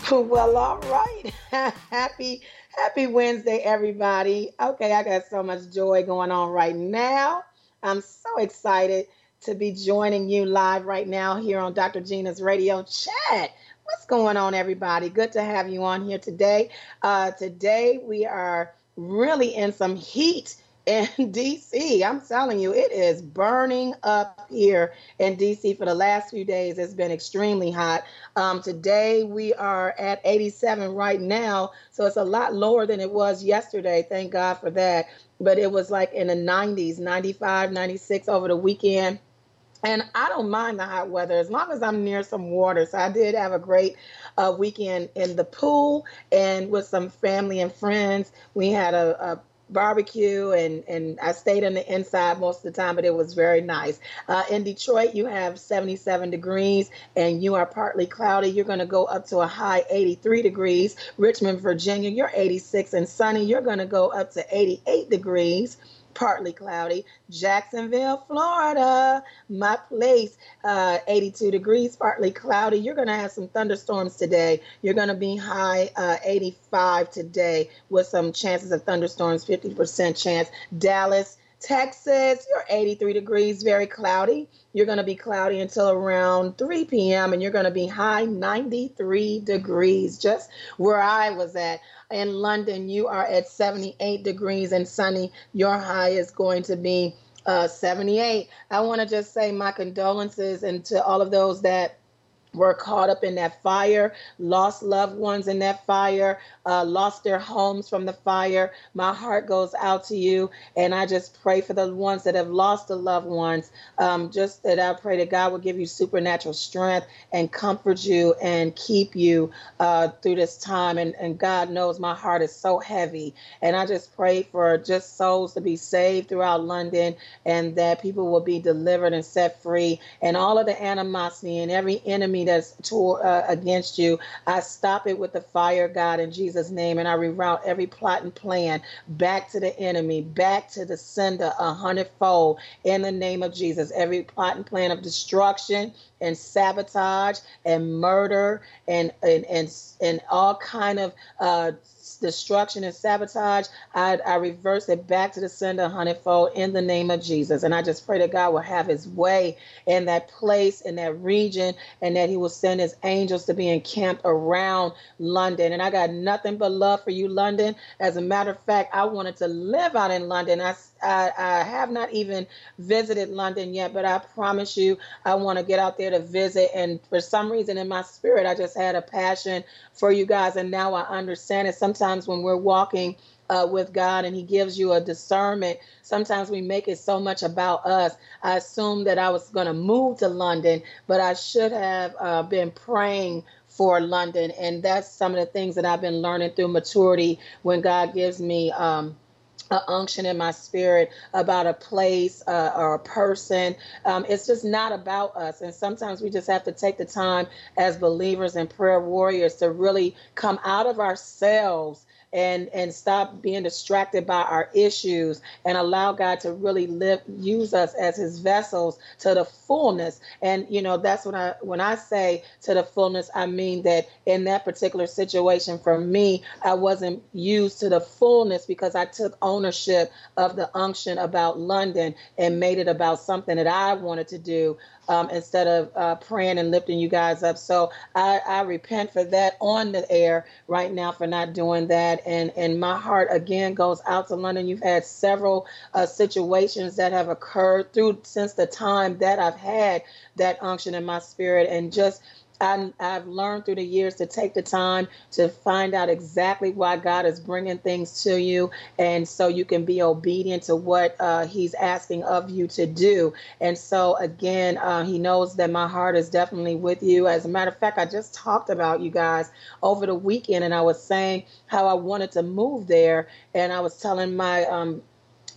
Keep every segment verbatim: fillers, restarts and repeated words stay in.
Well, all right. happy happy Wednesday, everybody. Okay, I got so much joy going on right now. I'm so excited to be joining you live right now here on Doctor Gina's radio chat. What's going on, everybody? Good to have you on here today. Uh, today we are really in some heat in D C. I'm telling you, it is burning up here in D C for the last few days. It's been extremely hot. Um, today we are at eighty-seven right now, so it's a lot lower than it was yesterday. Thank God for that. But it was like in the nineties, ninety-five, ninety-six over the weekend. And I don't mind the hot weather as long as I'm near some water. So I did have a great uh, weekend in the pool and with some family and friends. We had a, a barbecue and, and I stayed on the inside most of the time, but it was very nice. Uh, in Detroit, you have seventy-seven degrees and you are partly cloudy. You're going to go up to a high eighty-three degrees. Richmond, Virginia, you're eighty-six and sunny. You're going to go up to eighty-eight degrees, partly cloudy. Jacksonville, Florida, my place, uh, eighty-two degrees, partly cloudy. You're going to have some thunderstorms today. You're going to be high uh, eighty-five today with some chances of thunderstorms, fifty percent chance. Dallas, Texas, you're eighty-three degrees, very cloudy. You're going to be cloudy until around three p m and you're going to be high ninety-three degrees, just where I was at. In London, you are at seventy-eight degrees and sunny. Your high is going to be uh, seventy-eight. I want to just say my condolences and to all of those that were caught up in that fire, lost loved ones in that fire, uh, lost their homes from the fire. My heart goes out to you. And I just pray for the ones that have lost the loved ones. Um, just that I pray that God will give you supernatural strength and comfort you and keep you uh, through this time. And, and God knows my heart is so heavy. And I just pray for just souls to be saved throughout London and that people will be delivered and set free. And all of the animosity and every enemy that's toward, uh, against you, I stop it with the fire, God, in Jesus' name, and I reroute every plot and plan back to the enemy, back to the sender a hundredfold in the name of Jesus. Every plot and plan of destruction and sabotage and murder and and and, and all kind of uh, destruction and sabotage, I, I reverse it back to the sender a hundredfold in the name of Jesus. And I just pray that God will have his way in that place, in that region, and that he will send his angels to be encamped around London. And I got nothing but love for you, London. As a matter of fact, I wanted to live out in London. I, I, I have not even visited London yet, but I promise you, I want to get out there to visit. And for some reason in my spirit, I just had a passion for you guys. And now I understand it. Sometimes when we're walking uh, with God and he gives you a discernment, sometimes we make it so much about us. I assumed that I was going to move to London, but I should have uh, been praying for London. And that's some of the things that I've been learning through maturity when God gives me um, a unction in my spirit about a place uh, or a person. Um, it's just not about us. And sometimes we just have to take the time as believers and prayer warriors to really come out of ourselves and and stop being distracted by our issues and allow God to really live, use us as his vessels to the fullness. And, you know, that's when I, when I say to the fullness, I mean that in that particular situation for me, I wasn't used to the fullness because I took ownership of the unction about London and made it about something that I wanted to do. Um, instead of uh, praying and lifting you guys up. So I, I repent for that on the air right now for not doing that. And, and my heart, again, goes out to London. You've had several uh, situations that have occurred through since the time that I've had that unction in my spirit. And just I, I've learned through the years to take the time to find out exactly why God is bringing things to you. And so you can be obedient to what uh, he's asking of you to do. And so, again, uh, he knows that my heart is definitely with you. As a matter of fact, I just talked about you guys over the weekend, and I was saying how I wanted to move there. And I was telling my um,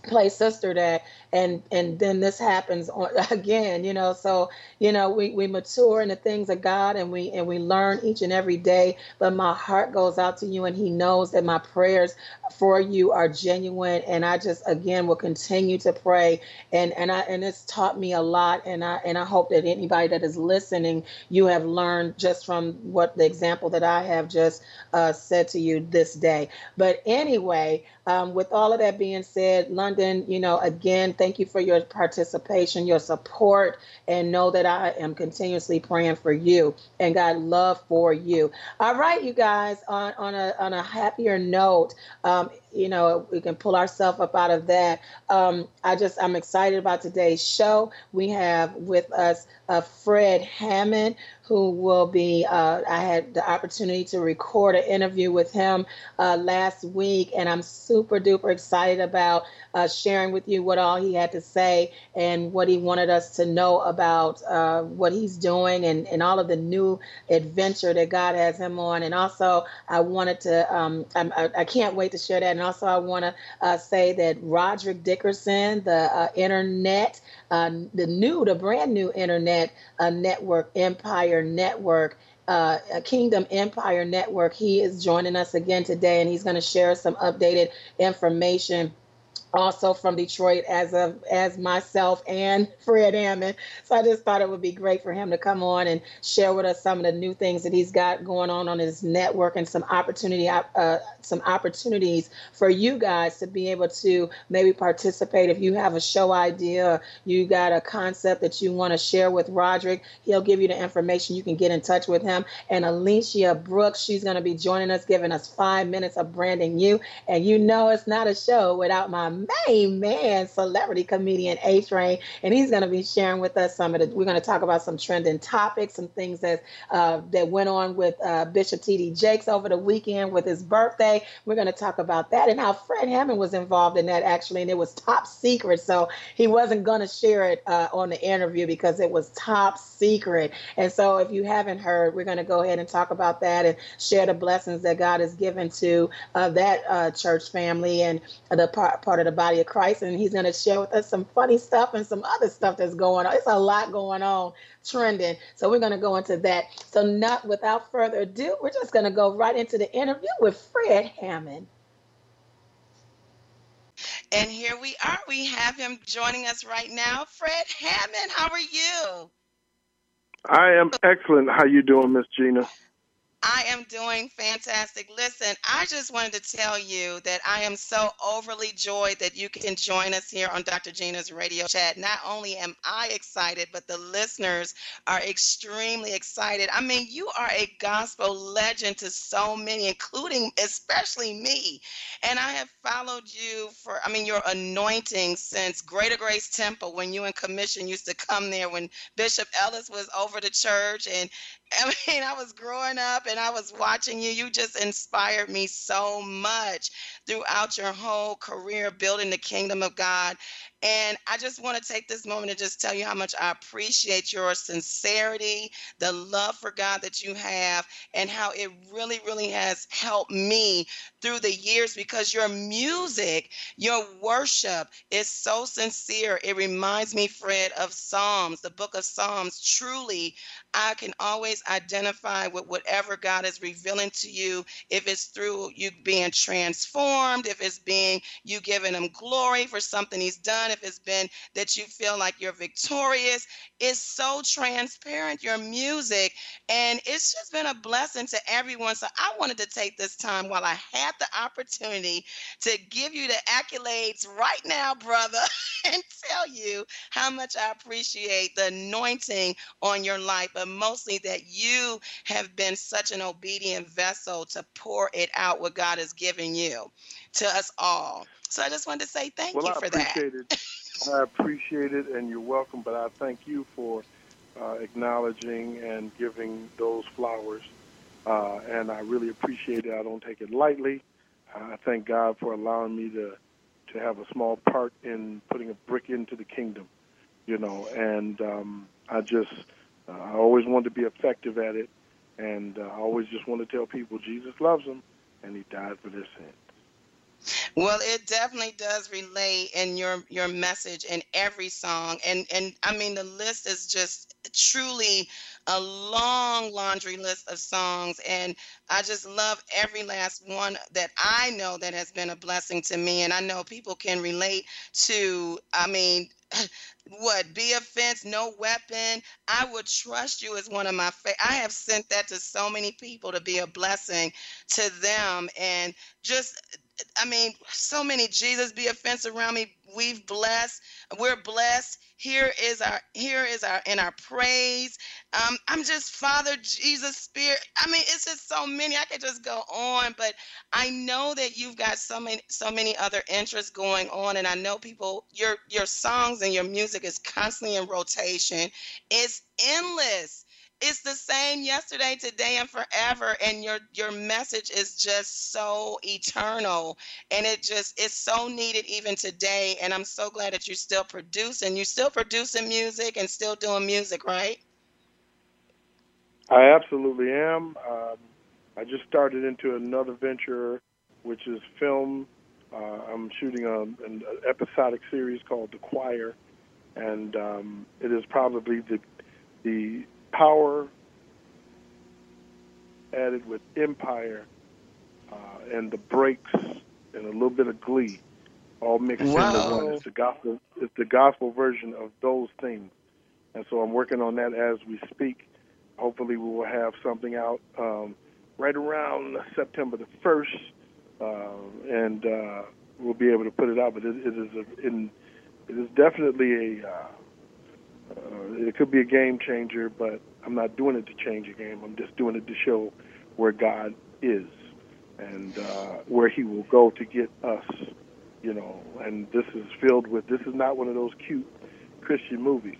play sister that, and and then this happens on, again, you know. So you know, we we mature in the things of God, and we and we learn each and every day. But my heart goes out to you, and he knows that my prayers for you are genuine, and I just again will continue to pray. And and i and it's taught me a lot, and i and i hope that anybody that is listening, you have learned just from what the example that I have just uh, said to you this day. But anyway, um, with all of that being said, London, you know, again, thank you for your participation, your support, and know that I am continuously praying for you and God love for you. All right, you guys, on, on a on a happier note, um, you know, we can pull ourselves up out of that. Um, I just I'm excited about today's show. We have with us uh, Fred Hammond, who will be. Uh, I had the opportunity to record an interview with him uh, last week, and I'm super duper excited about uh, sharing with you what all he had to say and what he wanted us to know about uh, what he's doing, and, and all of the new adventure that God has him on. And also, I wanted to, um, I, I can't wait to share that. And also, I want to uh, say that Roderick Dickerson, the uh, internet, uh, the new, the brand new internet uh, network, Empire Network, uh, Kingdom Empire Network. He is joining us again today, and he's going to share some updated information also from Detroit, as of as myself and Fred Hammond. So I just thought it would be great for him to come on and share with us some of the new things that he's got going on on his network, and some opportunity, uh, some opportunities for you guys to be able to maybe participate. If you have a show idea, or you got a concept that you want to share with Roderick, he'll give you the information. You can get in touch with him. And Alicia Brooks, she's going to be joining us, giving us five minutes of branding you. And you know, it's not a show without my main man, celebrity comedian A-Train, and he's going to be sharing with us some of the. We're going to talk about some trending topics, some things that uh, that went on with uh, Bishop T D Jakes over the weekend with his birthday. We're going to talk about that and how Fred Hammond was involved in that, actually, and it was top secret, so he wasn't going to share it uh, on the interview because it was top secret. And so, if you haven't heard, we're going to go ahead and talk about that and share the blessings that God has given to uh, that uh, church family and the part, part of the body of Christ. And he's going to share with us some funny stuff and some other stuff that's going on. It's a lot going on, trending. So we're going to go into that. So not without further ado, we're just going to go right into the interview with Fred Hammond. And here we are. We have him joining us right now. Fred Hammond, how are you? I am excellent. How you doing, Miss Gina? I am doing fantastic. Listen, I just wanted to tell you that I am so overly joyed that you can join us here on Doctor Gina's radio chat. Not only am I excited, but the listeners are extremely excited. I mean, you are a gospel legend to so many, including especially me. And I have followed you for, I mean, your anointing since Greater Grace Temple, when you and Commission used to come there, when Bishop Ellis was over the church. And I mean, I was growing up and I was watching you. You just inspired me so much throughout your whole career building the kingdom of God. And I just want to take this moment to just tell you how much I appreciate your sincerity, the love for God that you have, and how it really, really has helped me through the years, because your music, your worship is so sincere. It reminds me, Fred, of Psalms, the book of Psalms. Truly, I can always identify with whatever God is revealing to you, if it's through you being transformed, if it's being you giving him glory for something he's done, if it's been that you feel like you're victorious. It's so transparent, your music, and it's just been a blessing to everyone. So I wanted to take this time while I had the opportunity to give you the accolades right now, brother, and tell you how much I appreciate the anointing on your life, but mostly that you have been such an obedient vessel to pour it out what God has given you to us all. So I just wanted to say thank well, you I for that. appreciate it. I appreciate it, and you're welcome. But I thank you for uh, acknowledging and giving those flowers, uh, and I really appreciate it. I don't take it lightly. Uh, I thank God for allowing me to to have a small part in putting a brick into the kingdom, you know. And um, I just uh, I always wanted to be effective at it, and uh, I always just want to tell people Jesus loves them, and he died for their sins. Well, it definitely does relate in your your message in every song. And and I mean the list is just truly a long laundry list of songs, and I just love every last one that I know that has been a blessing to me, and I know people can relate to, I mean, what, be a fence, no weapon. I would trust you is one of my fa- I have sent that to so many people to be a blessing to them, and just I mean, so many Jesus be a fence around me. We've blessed. We're blessed. Here is our here is our in our praise. Um, I'm just Father Jesus Spirit. I mean, it's just so many. I could just go on, but I know that you've got so many so many other interests going on, and I know people your your songs and your music is constantly in rotation. It's endless. It's the same yesterday, today, and forever. And your your message is just so eternal, and it just it's so needed even today. And I'm so glad that you're still producing. You're still producing music and still doing music, right? I absolutely am. Um, I just started into another venture, which is film. Uh, I'm shooting a, an episodic series called The Choir, and um, it is probably the the power added with empire uh, and the breaks and a little bit of glee, all mixed into one. Whoa. It's the gospel. It's the gospel version of those things, and so I'm working on that as we speak. Hopefully, we will have something out um, right around September the first, uh, and uh, we'll be able to put it out. But it, it is a, in, it is definitely a. Uh, uh, it could be a game changer, but I'm not doing it to change a game. I'm just doing it to show where God is and uh, where He will go to get us. You know, and this is filled with. This is not one of those cute Christian movies.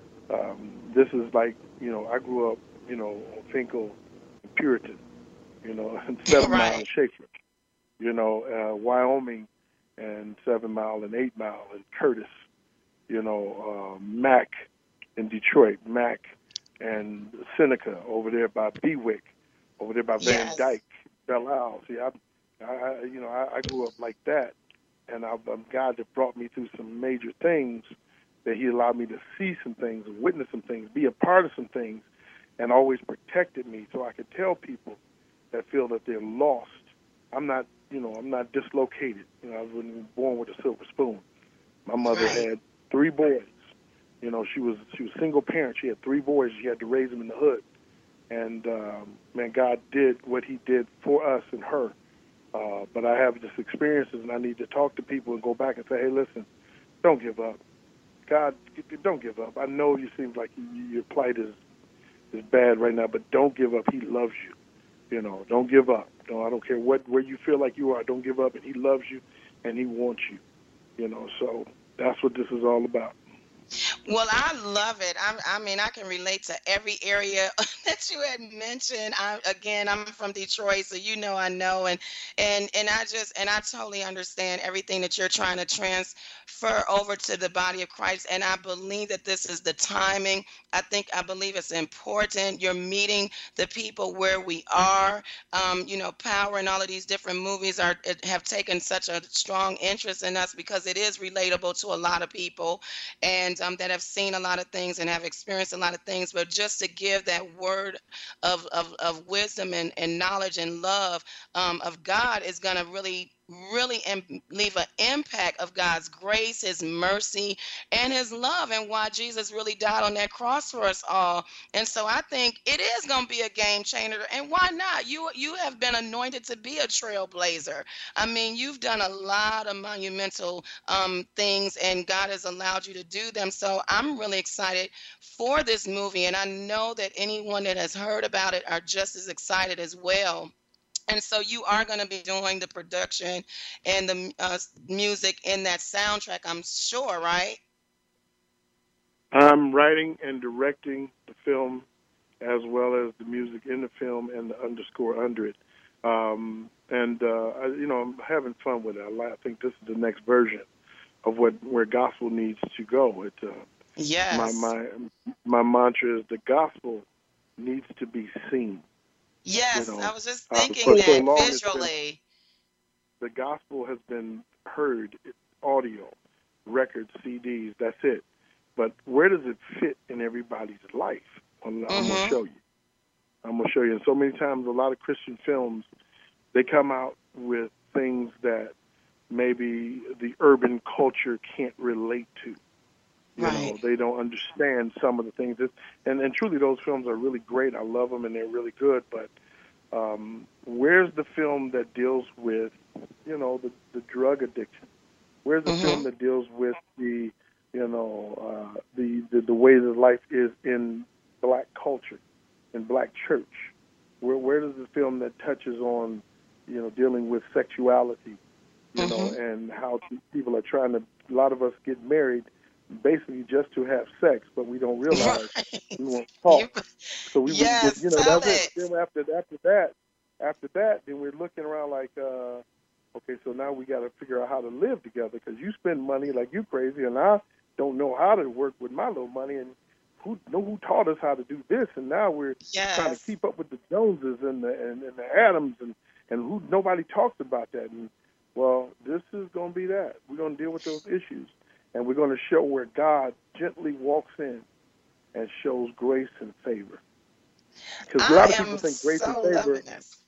Um, this is like, you know, I grew up, you know, on Finkel and Puritan, you know, and Seven Mile Right. and Schaefer, you know, uh, Wyoming and Seven Mile and Eight Mile and Curtis, you know, uh, Mac in Detroit, Mac and Seneca over there by Bewick, over there by Van Yes. Dyke, Belle Isle. See, I, I, you know, I, I grew up like that, and I, I'm God that brought me through some major things, that He allowed me to see some things, witness some things, be a part of some things, and always protected me so I could tell people that feel that they're lost. I'm not, you know, I'm not dislocated. You know, I wasn't born with a silver spoon. My mother Right. had three boys. You know, she was she was single parent. She had three boys. She had to raise them in the hood. And um, man, God did what He did for us and her. Uh, but I have just experiences, and I need to talk to people and go back and say, hey, listen, don't give up. God, don't give up. I know you seem like your plight is is bad right now, but don't give up. He loves you. You know, don't give up. No, I don't care what where you feel like you are. Don't give up, and He loves you, and He wants you. You know, so that's what this is all about. Well, I love it. I, I mean, I can relate to every area that you had mentioned. I, again, I'm from Detroit, so you know I know, and and and I just and I totally understand everything that you're trying to transfer over to the body of Christ. And I believe that this is the timing. I think I believe it's important. You're meeting the people where we are. Um, you know, Power and all of these different movies are have taken such a strong interest in us because it is relatable to a lot of people, and um, that have seen a lot of things and have experienced a lot of things. But just to give that word of, of, of wisdom and, and knowledge and love um, of God is going to really really Im- leave an impact of God's grace, His mercy, and His love, and why Jesus really died on that cross for us all. And so I think it is going to be a game changer. And why not? You you have been anointed to be a trailblazer. I mean, you've done a lot of monumental um, things, and God has allowed you to do them. So I'm really excited for this movie, and I know that anyone that has heard about it are just as excited as well. And so you are going to be doing the production and the uh, music in that soundtrack, I'm sure, right? I'm writing and directing the film as well as the music in the film and the underscore under it. Um, and, uh, I, you know, I'm having fun with it. I, li- I think this is the next version of what where gospel needs to go. It, uh, my, Yes. my, my mantra is the gospel needs to be seen. You Yes, I know, was just uh, thinking for so that long it's been visually. the gospel has been heard, audio, records, C Ds, that's it. But where does it fit in everybody's life? Well, I'm going to Mm-hmm. show you. I'm going to show you. And so many times, a lot of Christian films, they come out with things that maybe the urban culture can't relate to. You Right. know, they don't understand some of the things. That, and, and truly, those films are really great. I love them, and they're really good. But um, where's the film that deals with, you know, the, the drug addiction? Where's the Mm-hmm. film that deals with the, you know, uh, the, the the way that life is in black culture, in black church? Where where does the film that touches on, you know, dealing with sexuality, you Mm-hmm. know, and how people are trying to, a lot of us get married basically just to have sex, but we don't realize Right. we want to You, talk. So we, we yes, you know, tell that's it. it. Then after after that, after that, then we're looking around like, uh, okay, so now we got to figure out how to live together because you spend money like you crazy, and I don't know how to work with my little money, and who know who taught us how to do this, and now we're trying to Yes. keep up with the Joneses and the and, and the Adams, and and who nobody talks about that. And well, this is going to be that. We're going to deal with those issues, and we're going to show where God gently walks in and shows grace and favor. Because a lot I of people am think grace and so favor. loving this.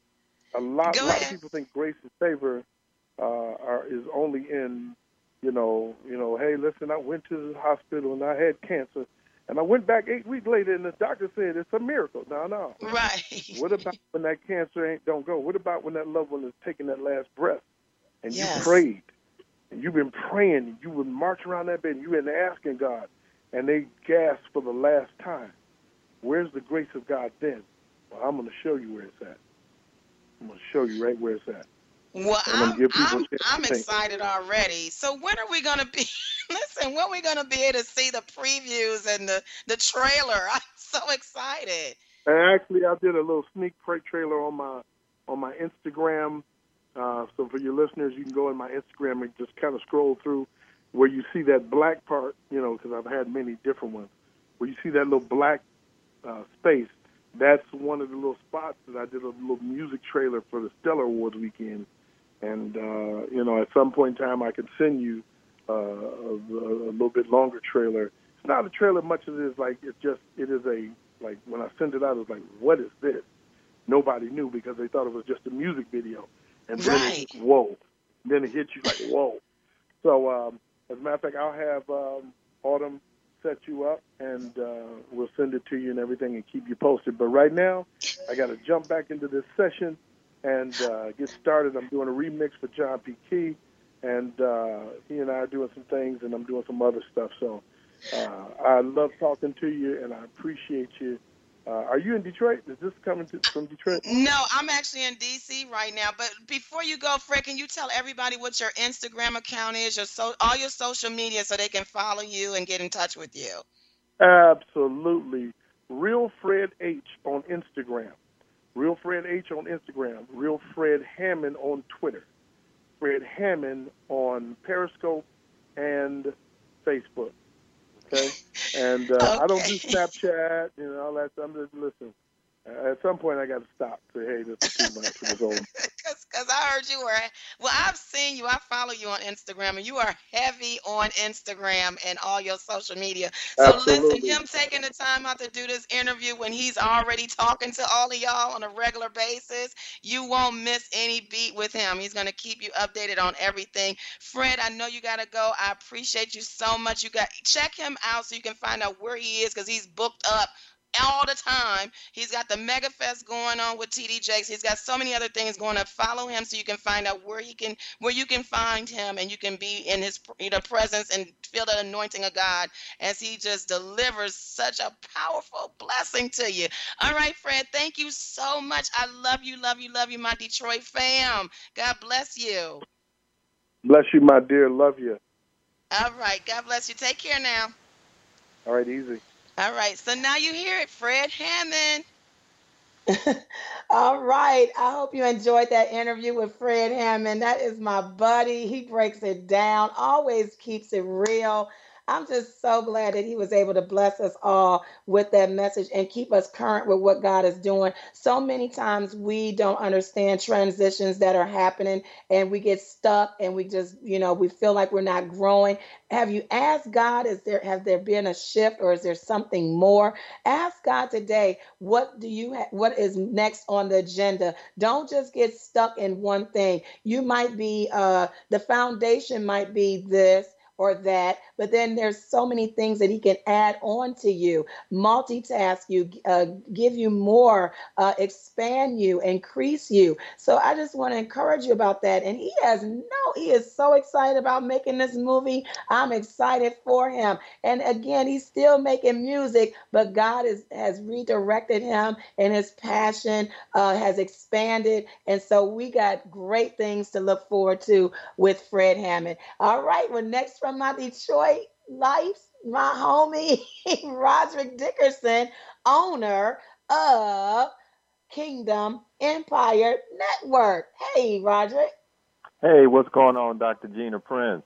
A lot, a Go lot of ahead. people think grace and favor uh, are is only in, you know, you know. Hey, listen, I went to the hospital and I had cancer, and I went back eight weeks later, and the doctor said it's a miracle. No, no. Right. What about when that cancer ain't don't go? What about when that loved one is taking that last breath, and you Yes. prayed, and you've been praying, and you would march around that bed, and you've been asking God, and they gasped for the last time. Where's the grace of God then? Well, I'm going to show you where it's at. I'm going to show you right where it's at. Well, And I'm going I'm to give people I'm a chance I'm to think. excited already. So when are we gonna be? Listen, when are we gonna be able to see the previews and the the trailer? I'm so excited. And actually, I did a little sneak peek trailer on my on my Instagram. Uh, so for your listeners, you can go in my Instagram and just kind of scroll through where you see that black part, you know, because I've had many different ones. Where you see that little black uh, space, that's one of the little spots that I did a little music trailer for the Stellar Awards weekend. And, uh, you know, at some point in time, I could send you uh, a, a little bit longer trailer. It's not a trailer much as it is like, it's just, it is a, like, when I sent it out, it was like, what is this? Nobody knew because they thought it was just a music video. And then Right. it, whoa. Then it hit you like, whoa. So, um, as a matter of fact, I'll have um, Autumn set you up, and uh, we'll send it to you and everything and keep you posted. But right now, I got to jump back into this session and uh, get started. I'm doing a remix for John P. Key, and uh, he and I are doing some things, and I'm doing some other stuff. So uh, I love talking to you, and I appreciate you. Uh, are you in Detroit? Is this coming to, from Detroit? No, I'm actually in D C right now. But before you go, Fred, can you tell everybody what your Instagram account is, your so all your social media, so they can follow you and get in touch with you? Absolutely. Real Fred H on Instagram. Real Fred H on Instagram. Real Fred Hammond on Twitter. Fred Hammond on Periscope and Facebook. Okay? And uh, I don't do Okay. Snapchat, you know, all that. I'm just, listen, uh, at some point I got to stop. Say, hey, this is too much for this old. Because I heard you were, well, I've seen you. I follow you on Instagram, and you are heavy on Instagram and all your social media. So listen, Absolutely. him taking the time out to do this interview when he's already talking to all of y'all on a regular basis, you won't miss any beat with him. He's going to keep you updated on everything. Fred, I know you got to go. I appreciate you so much. You got check him out so you can find out where he is, because he's booked up all the time. He's got the Mega Fest going on with T D Jakes. He's got so many other things going on. Follow him so you can find out where he can, where you can find him, and you can be in his, you know, presence and feel the anointing of God as he just delivers such a powerful blessing to you. All right, Fred, thank you so much. I love you, love you, love you, my Detroit fam. God bless you. Bless you, my dear. Love you. All right, God bless you. Take care now. All right, easy. All right, so now you hear it, Fred Hammond. All right. I hope you enjoyed that interview with Fred Hammond. That is my buddy. He breaks it down, always keeps it real. I'm just so glad that he was able to bless us all with that message and keep us current with what God is doing. So many times we don't understand transitions that are happening and we get stuck and we just, you know, we feel like we're not growing. Have you asked God, is there, has there been a shift or is there something more? Ask God today, what do you, ha- what is next on the agenda? Don't just get stuck in one thing. You might be, uh, the foundation might be this or that, but then there's so many things that he can add on to you, multitask you, uh, give you more, uh, expand you, increase you. So I just want to encourage you about that. And he has no, he is so excited about making this movie. I'm excited for him. And again, he's still making music, but God is, has redirected him and his passion uh, has expanded. And so we got great things to look forward to with Fred Hammond. All right. Well, next from my Detroit life, my homie, Roderick Dickerson, owner of Kingdom Empire Network. Hey, Roderick. Hey, what's going on, Doctor Gina Prince?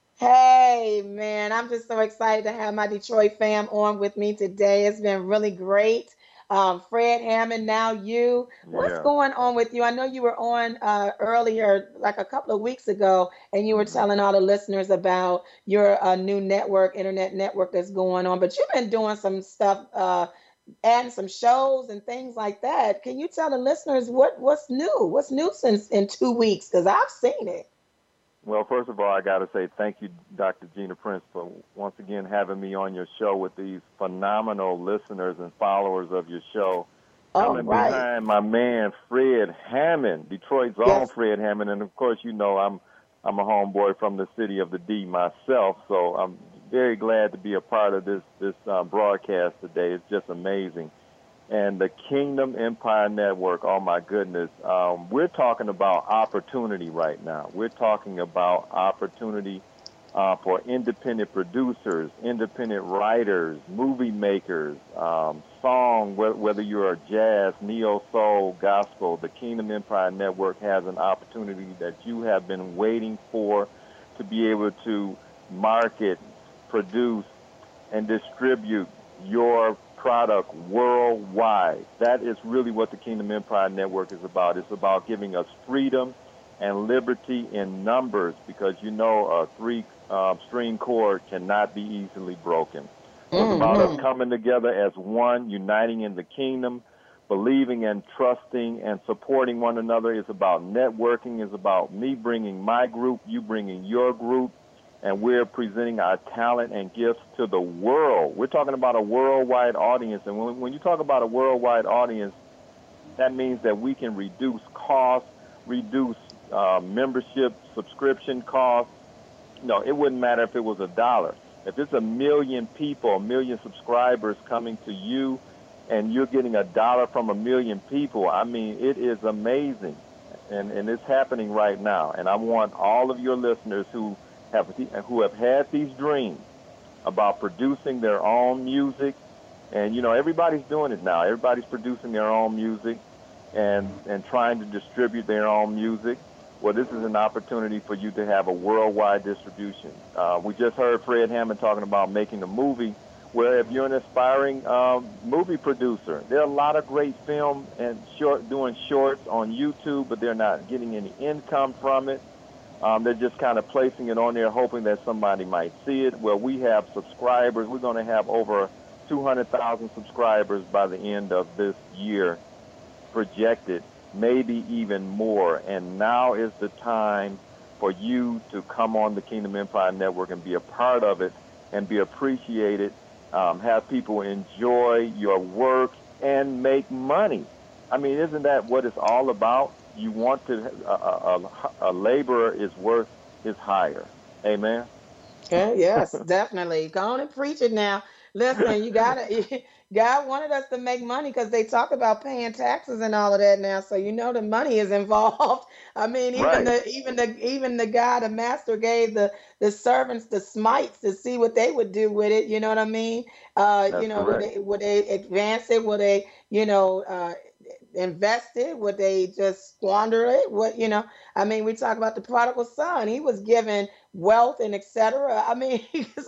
Hey, man, I'm just so excited to have my Detroit fam on with me today. It's been really great. Um, Fred Hammond, now you. What's Yeah. going on with you? I know you were on uh, earlier, like a couple of weeks ago, and you were hmm telling all the listeners about your uh, new network, internet network that's going on. But you've been doing some stuff, uh, adding some shows and things like that. Can you tell the listeners what what's new? What's new since in two weeks? Because I've seen it. Well, first of all, I got to say thank you, Doctor Gina Prince, for once again having me on your show with these phenomenal listeners and followers of your show. All Coming right. behind my man Fred Hammond, Detroit's own Yes. Fred Hammond, and of course, you know I'm I'm a homeboy from the city of the D myself, so I'm very glad to be a part of this this uh, broadcast today. It's just amazing. And the Kingdom Empire Network, oh my goodness, um, we're talking about opportunity right now. We're talking about opportunity uh, for independent producers, independent writers, movie makers, um, song, wh- whether you're a jazz, neo soul, gospel, the Kingdom Empire Network has an opportunity that you have been waiting for to be able to market, produce, and distribute your product worldwide. That is really what the Kingdom Empire Network is about. It's about giving us freedom and liberty in numbers because you know a three uh, string chord cannot be easily broken. So it's about us Hmm. coming together as one, uniting in the kingdom, believing and trusting and supporting one another. It's about networking. It's about me bringing my group, you bringing your group, and we're presenting our talent and gifts to the world. We're talking about a worldwide audience. And when, when you talk about a worldwide audience, that means that we can reduce costs, reduce uh, membership subscription costs. No, it wouldn't matter if it was a dollar. If it's a million people, a million subscribers coming to you, and you're getting a dollar from a million people, I mean, it is amazing. And, and it's happening right now. And I want all of your listeners who have who have had these dreams about producing their own music, and you know everybody's doing it now. Everybody's producing their own music and and trying to distribute their own music. Well, this is an opportunity for you to have a worldwide distribution. Uh, we just heard Fred Hammond talking about making a movie. Where if you're an aspiring um, movie producer, there are a lot of great film and short doing shorts on YouTube, but they're not getting any income from it. Um, they're just kind of placing it on there, hoping that somebody might see it. Well, we have subscribers. We're going to have over two hundred thousand subscribers by the end of this year, projected, maybe even more. And now is the time for you to come on the Kingdom Empire Network and be a part of it and be appreciated, um, have people enjoy your work and make money. I mean, isn't that what it's all about? You want to, a, a, a laborer is worth his hire. Amen. Yeah, yes, definitely. Go on and preach it now. Listen, you gotta. God wanted us to make money because they talk about paying taxes and all of that now. So you know the money is involved. I mean, even Right. the even the even the guy, the master gave the the servants the smites to see what they would do with it. You know what I mean? Uh, you That's know, would correct. they would they advance it? Would they, you know, uh, invest it? Would they just squander it? What you know? I mean, we talk about the prodigal son. He was given wealth and et cetera. I mean, so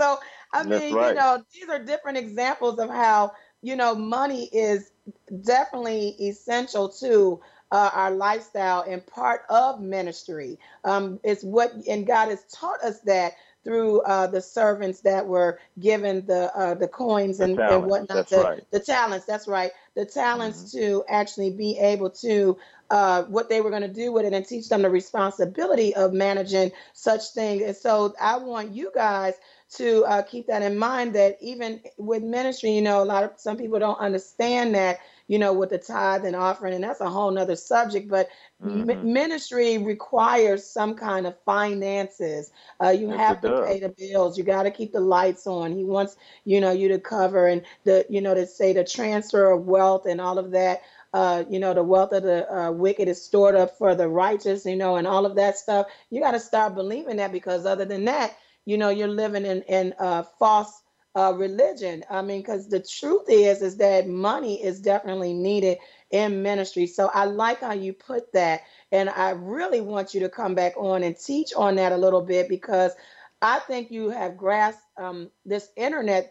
I That's mean, you right. know, these are different examples of how, you know, money is definitely essential to uh, our lifestyle and part of ministry. Um, it's what, and God has taught us that through uh, the servants that were given the uh, the coins The and, and talents. whatnot, That's the, right. the talents, that's right, the Hmm. talents to actually be able to, uh, what they were going to do with it and teach them the responsibility of managing such things. And so I want you guys to uh, keep that in mind that even with ministry, you know, a lot of some people don't understand that, you know, with the tithe and offering, and that's a whole nother subject. But m- Hmm. ministry requires some kind of finances. Uh, you Yes, have it to does. pay the bills. You got to keep the lights on. He wants, you know, you to cover and the, you know, to say the transfer of wealth and all of that. Uh, you know, the wealth of the uh, wicked is stored up for the righteous, you know, and all of that stuff. You got to start believing that because other than that, you know, you're living in in uh, false uh, religion. I mean, because the truth is is that money is definitely needed in ministry. So I like how you put that, and I really want you to come back on and teach on that a little bit because I think you have grasped um, this internet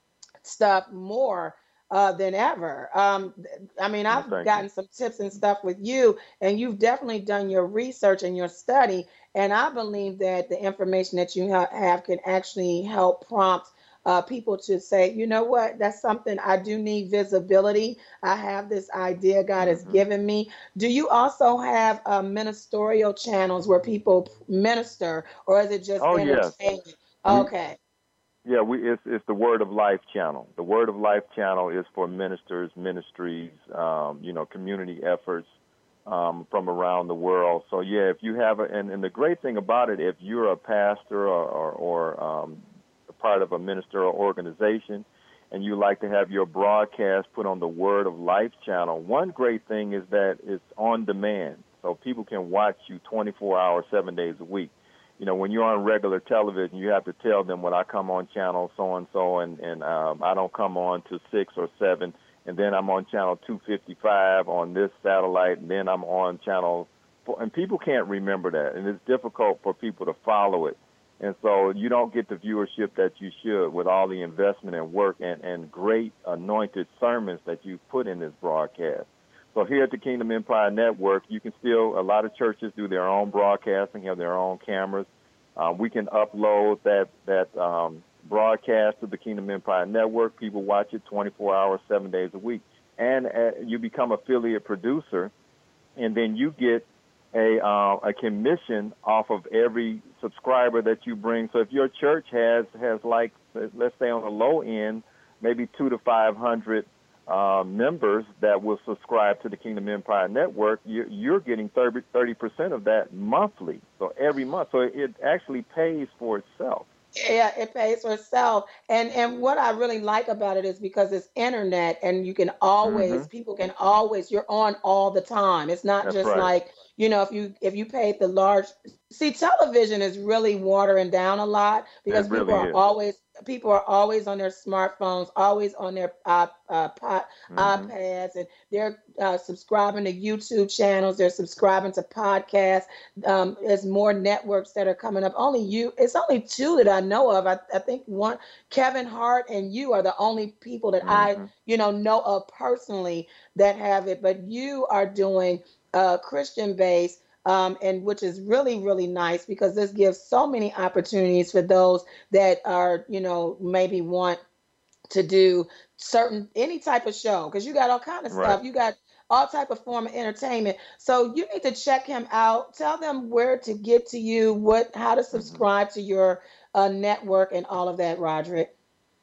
stuff more uh, than ever. Um, I mean, Well, I've thank you. gotten some tips and stuff with you, and you've definitely done your research and your study. And I believe that the information that you ha- have can actually help prompt uh, people to say, you know what, that's something I do need visibility. I have this idea God has Hmm. given me. Do you also have uh, ministerial channels where people minister, or is it just Oh yes, entertainment? we Okay. yeah we it's it's the Word of Life channel. The Word of Life channel is for ministers, ministries, um, you know, community efforts um, from around the world. So yeah, if you have a and, and the great thing about it, if you're a pastor or or, or um, a part of a ministerial organization, and you like to have your broadcast put on the Word of Life channel, one great thing is that it's on demand, so people can watch you twenty-four hours, seven days a week. You know, when you're on regular television, you have to tell them when I come on channel so and so, and and um, I don't come on to six or seven, and then I'm on channel two fifty-five on this satellite, and then I'm on channel four, and people can't remember that, and it's difficult for people to follow it, and so you don't get the viewership that you should with all the investment and work and and great anointed sermons that you put in this broadcast. So here at the Kingdom Empire Network, you can still, a lot of churches do their own broadcasting, have their own cameras. Uh, we can upload that that um, broadcast to the Kingdom Empire Network. People watch it twenty-four hours, seven days a week. And uh, you become affiliate producer, and then you get a uh, a commission off of every subscriber that you bring. So if your church has has like, let's say on the low end, maybe two to five hundred uh, members that will subscribe to the Kingdom Empire Network, you, you're getting thirty percent of that monthly. So every month, so it actually pays for itself. Yeah, it pays for itself. And and what I really like about it is because it's internet and you can Hmm. always people can always you're on all the time. It's not That's just right. like, you know, if you if you paid the large see television is really watering down a lot It because people really are is. always people are always on their smartphones, always on their uh, uh, pod, Hmm. iPads, and they're uh, subscribing to YouTube channels, they're subscribing to podcasts. Um, there's more networks that are coming up. Only you, it's only two that I know of. I, I think one, Kevin Hart and you are the only people that I, Hmm. you know, know of personally that have it. But you are doing uh, Christian based, um, and which is really, really nice because this gives so many opportunities for those that are, you know, maybe want to do certain any type of show because you got all kind of Right. stuff. You got all type of form of entertainment. So you need to check him out. Tell them where to get to you, what how to Hmm. subscribe to your uh, network and all of that, Roderick.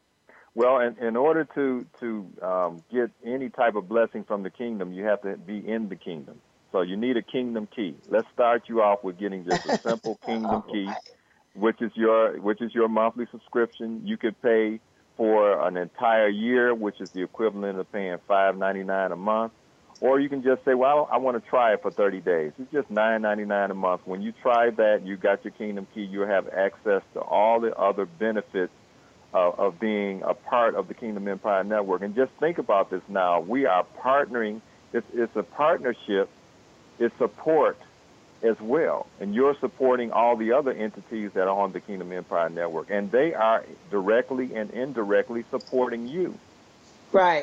Well, in, in order to to um, get any type of blessing from the kingdom, you have to be in the kingdom. So you need a kingdom key. Let's start you off with getting just a simple kingdom All key, right. which is your which is your monthly subscription. You could pay for an entire year, which is the equivalent of paying five ninety nine a month, or you can just say, well, I want to try it for thirty days. It's just nine ninety nine a month. When you try that, you got your kingdom key. You have access to all the other benefits uh, of being a part of the Kingdom Empire Network. And just think about this now. We are partnering. It's, it's a partnership. It's support. as well. And you're supporting all the other entities that are on the Kingdom Empire Network, and they are directly and indirectly supporting you. Right.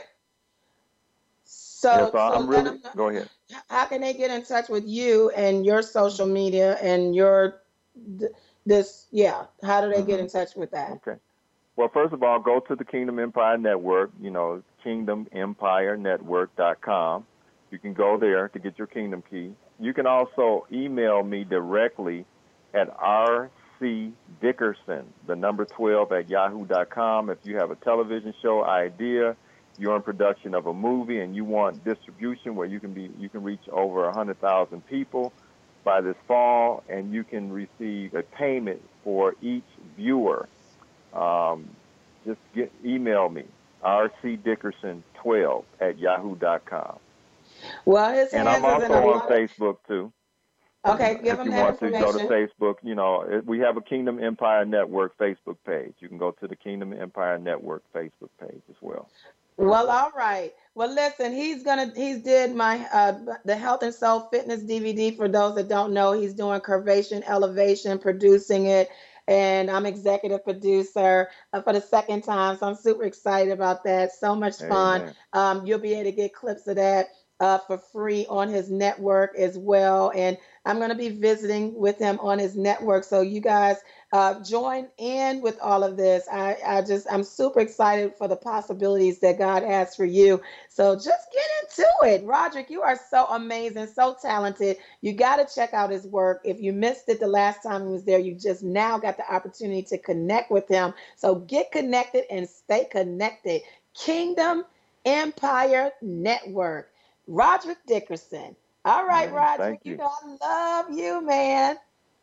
Yeah, So, so so I'm let really, them know, go ahead. how can they get in touch with you and your social media and your th- this? Yeah, how do they get hmm in touch with that? Okay. Well, first of all, go to the Kingdom Empire Network, you know, kingdom empire network dot com. You can go there to get your Kingdom Key. You can also email me directly at r c dickerson, the number twelve, at yahoo dot com. If you have a television show idea, you're in production of a movie, and you want distribution where you can be, you can reach over one hundred thousand people by this fall, and you can receive a payment for each viewer. Um, just get email me, r c dickerson twelve at yahoo dot com. Well, his And I'm hands is in also a on lot of. Facebook too. Okay, give If them you that want to go to information. Facebook, you know, it, we have a Kingdom Empire Network Facebook page. You can go to the Kingdom Empire Network Facebook page as well. Well, all right. Well, listen, he's gonna he's did my uh the Health and Soul Fitness D V D. For those that don't know, he's doing Curvation Elevation, producing it, and I'm executive producer uh, for the second time. So I'm super excited about that. So much fun. Amen. Um, you'll be able to get clips of that uh for free on his network as well. And I'm gonna be visiting with him on his network. So you guys uh, join in with all of this. I, I just, I'm super excited for the possibilities that God has for you. So just get into it. Roderick, you are so amazing, so talented. You got to check out his work. If you missed it the last time he was there, you just now got the opportunity to connect with him. So get connected and stay connected. Kingdom Empire Network. Roderick Dickerson. All right, Amen. Roderick, Thank you you. know I love you, man.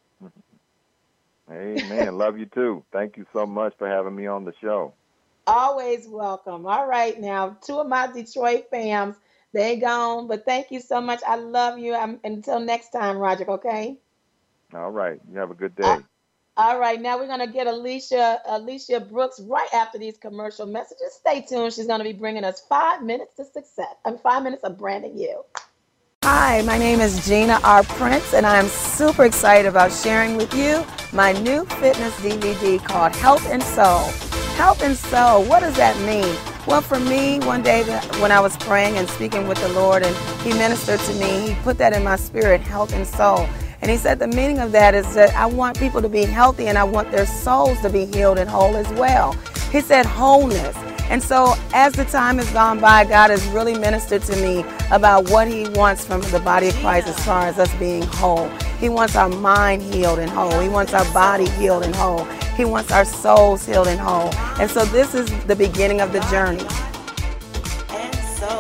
Amen. Love you too. Thank you so much for having me on the show. Always welcome. All right, now, two of my Detroit fams, they gone, but thank you so much. I love you. Um until next time, Roger, okay? All right. You have a good Uh, day. all right, now we're going to get Alicia, Alicia Brooks right after these commercial messages. Stay tuned. She's going to be bringing us five minutes to success and five minutes of branding you. Hi, my name is Gina R. Prince, and I am super excited about sharing with you my new fitness D V D called Health and Soul. Health and Soul, what does that mean? Well, for me, one day when I was praying and speaking with the Lord, and He ministered to me, He put that in my spirit, health and soul. And He said the meaning of that is that I want people to be healthy, and I want their souls to be healed and whole as well. He said wholeness. And so as the time has gone by, God has really ministered to me about what He wants from the body of Christ as far as us being whole. He wants our mind healed and whole. He wants our body healed and whole. He wants our souls healed and whole. And so this is the beginning of the journey. And so.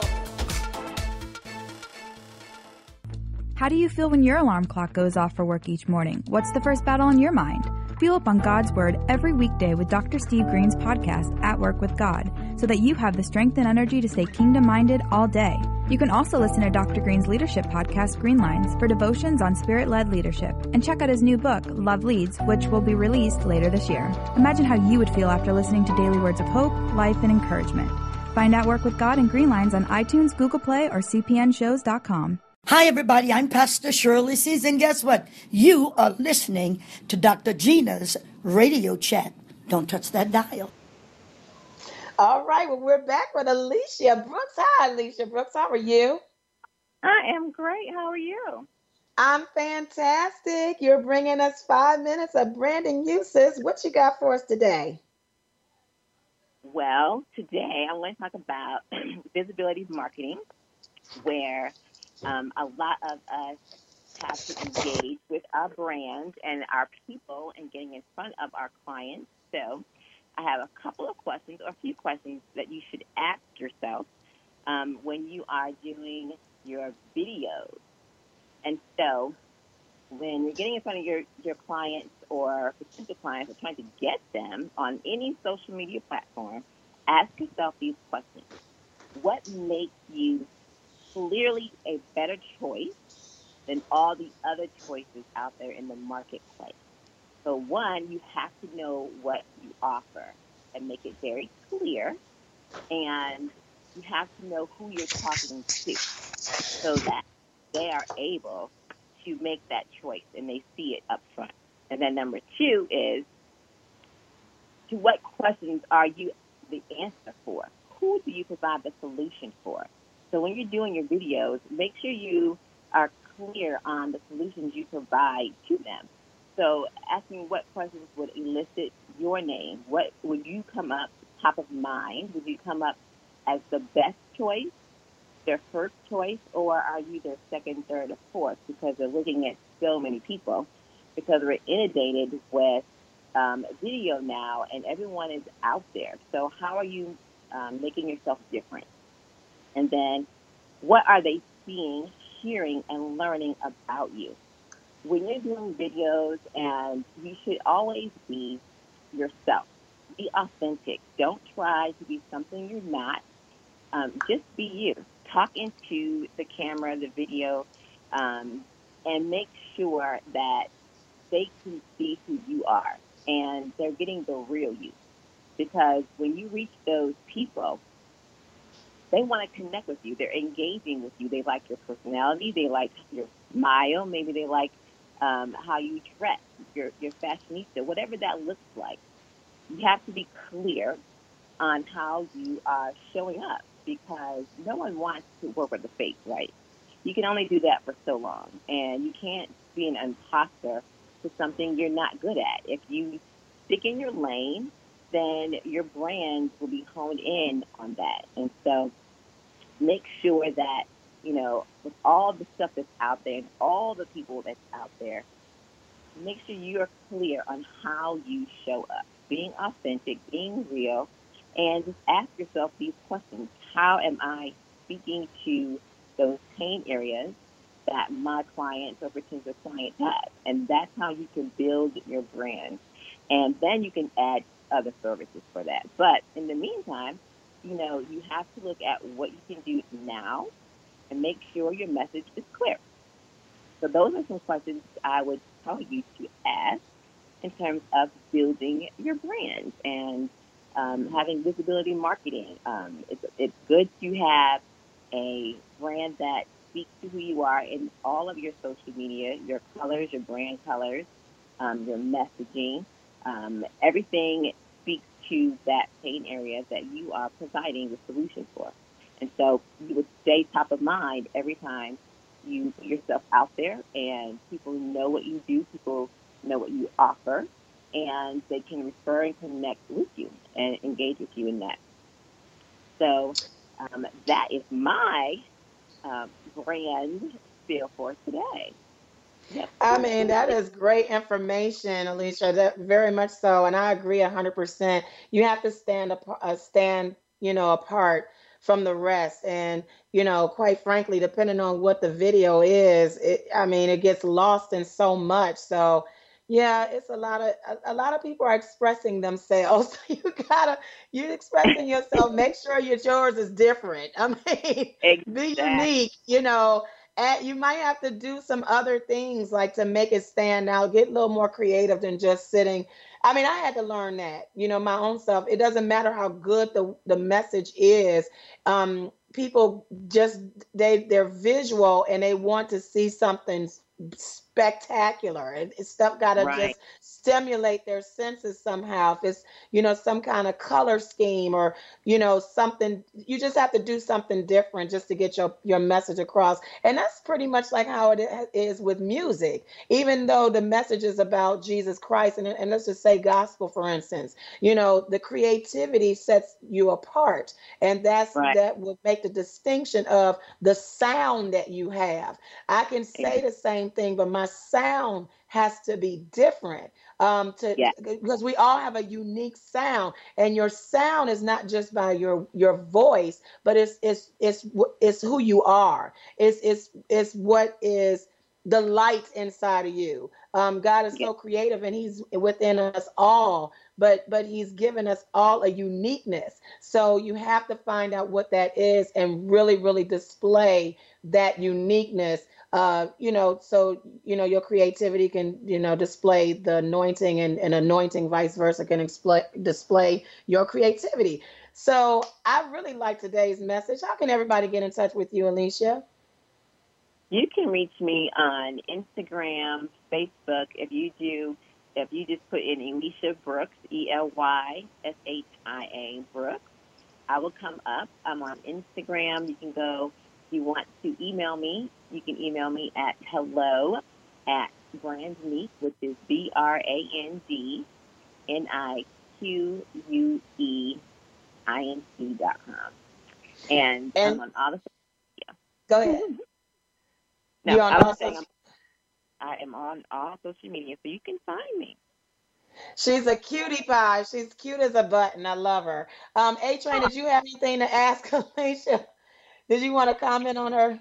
How do you feel when your alarm clock goes off for work each morning? What's the first battle on your mind? Feel up on God's Word every weekday with Doctor Steve Green's podcast, At Work with God, so that you have the strength and energy to stay kingdom-minded all day. You can also listen to Doctor Green's leadership podcast, Green Lines, for devotions on spirit-led leadership, and check out his new book, Love Leads, which will be released later this year. Imagine how you would feel after listening to daily words of hope, life, and encouragement. Find At Work with God and Green Lines on iTunes, Google Play, or c p n shows dot com. Hi, everybody. I'm Pastor Shirley Seas, and guess what? You are listening to Doctor Gina's radio chat. Don't touch that dial. All right. Well, we're back with Alicia Brooks. Hi, Alicia Brooks. How are you? I am great. How are you? I'm fantastic. You're bringing us five minutes of branding you, sis. What you got for us today? Well, today I want to talk about visibility marketing, where um, a lot of us have to engage with our brand and our people and getting in front of our clients. So I have a couple of questions or a few questions that you should ask yourself um, when you are doing your videos. And so when you're getting in front of your, your clients or potential clients or trying to get them on any social media platform, ask yourself these questions. What makes you clearly a better choice than all the other choices out there in the marketplace? So one, you have to know what you offer and make it very clear, and you have to know who you're talking to so that they are able to make that choice and they see it up front. And then number two is, to what questions are you the answer for? Who do you provide the solution for? So when you're doing your videos, make sure you are clear on the solutions you provide to them. So asking what questions would elicit your name. What would you come up top of mind? Would you come up as the best choice, their first choice, or are you their second, third, or fourth? Because they're looking at so many people, because we're inundated with um, video now, and everyone is out there. So how are you um, making yourself different? And then what are they seeing, hearing, and learning about you? When you're doing videos, and you should always be yourself. Be authentic. Don't try to be something you're not. Um, just be you. Talk into the camera, the video, um, and make sure that they can see who you are and they're getting the real you. Because when you reach those people, they want to connect with you. They're engaging with you. They like your personality. They like your smile. Maybe they like um, how you dress, your, your fashionista, whatever that looks like. You have to be clear on how you are showing up, because no one wants to work with a fake, right? You can only do that for so long, and you can't be an imposter to something you're not good at. If you stick in your lane, then your brand will be honed in on that. And so make sure that, you know, with all the stuff that's out there and all the people that's out there, make sure you're clear on how you show up, being authentic, being real, and just ask yourself these questions. How am I speaking to those pain areas that my clients or potential clients have? And that's how you can build your brand. And then you can add other services for that. But in the meantime, you know, you have to look at what you can do now and make sure your message is clear. So those are some questions I would tell you to ask in terms of building your brand and um, having visibility marketing. Um, it's, it's good to have a brand that speaks to who you are in all of your social media, your colors, your brand colors, um, your messaging. Um, everything speaks to that pain area that you are providing the solution for. And so you would stay top of mind every time you put yourself out there, and people know what you do, people know what you offer, and they can refer and connect with you and engage with you in that. So um, that is my uh, brand feel for today. Yep. I mean, that is great information, Alicia. That very much so, and I agree a hundred percent. You have to stand up, uh, stand, you know, apart from the rest, and you know, quite frankly, depending on what the video is, it, I mean, it gets lost in so much. So, yeah, it's a lot of a, a lot of people are expressing themselves. You gotta, you're expressing yourself. Make sure your yours is different. I mean, be Exactly. unique. You know. And you might have to do some other things like to make it stand out, get a little more creative than just sitting. I mean, I had to learn that, you know, my own self. It doesn't matter how good the, the message is. Um, people just, they, they're visual and they want to see something spectacular, and stuff got to Right. just stimulate their senses somehow. If it's, you know, some kind of color scheme or, you know, something, you just have to do something different just to get your, your message across. And that's pretty much like how it is with music, even though the message is about Jesus Christ. And, and let's just say gospel, for instance, you know, the creativity sets you apart. And that's, Right. that would make the distinction of the sound that you have. I can say the same thing, but my sound has to be different, um, to, Yeah. because we all have a unique sound, and your sound is not just by your your voice, but it's it's it's wh- it's who you are. It's it's it's what is the light inside of you. Um, God is Yeah. so creative, and He's within us all, but but He's given us all a uniqueness. So you have to find out what that is and really really display that uniqueness, uh, you know, so, you know, your creativity can, you know, display the anointing, and, and anointing vice versa can display, display your creativity. So I really like today's message. How can everybody get in touch with you, Alicia? You can reach me on Instagram, Facebook. If you do, if you just put in Elisha Brooks, E L Y S H I A Brooks, I will come up. I'm on Instagram. You can go. If you want to email me, you can email me at hello at brandmeet, which is B R A N D N I Q U E I N C dot com. And, And I'm on all the. go ahead. No, You're on I was all saying social. I'm, I am on all social media, so you can find me. She's a cutie pie. She's cute as a button. I love her. Um, A Train, did you have anything to ask Alicia? Did you want to comment on her?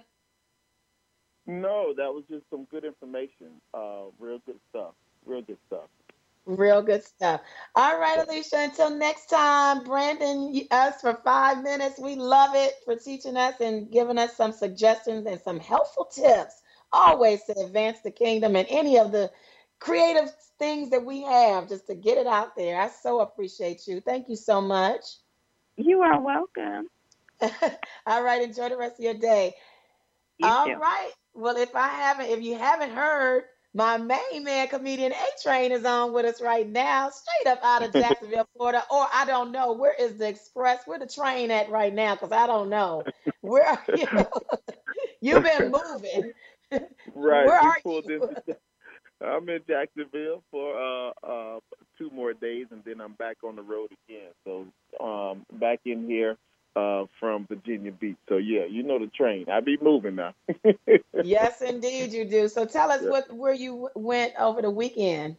No, that was just some good information. Uh, real good stuff. Real good stuff. Real good stuff. All right, Alicia, until next time, Brandon, you- us for five minutes. We love it for teaching us and giving us some suggestions and some helpful tips, always to advance the kingdom and any of the creative things that we have just to get it out there. I so appreciate you. Thank you so much. You are welcome. All right, enjoy the rest of your day. You All too. right. Well, if I haven't, if you haven't heard, my main man, comedian A Train, is on with us right now, straight up out of Jacksonville, Florida. Or I don't know, where is the express? Where the train at right now? Because I don't know. Where are you? You've been moving. Right. Where We are pulled you? into. I'm in Jacksonville for uh, uh, two more days, and then I'm back on the road again. So um, back in here uh, from Virginia Beach. So yeah, you know the train. I be moving now. Yes, indeed, you do. So tell us Yeah. what where you w- went over the weekend.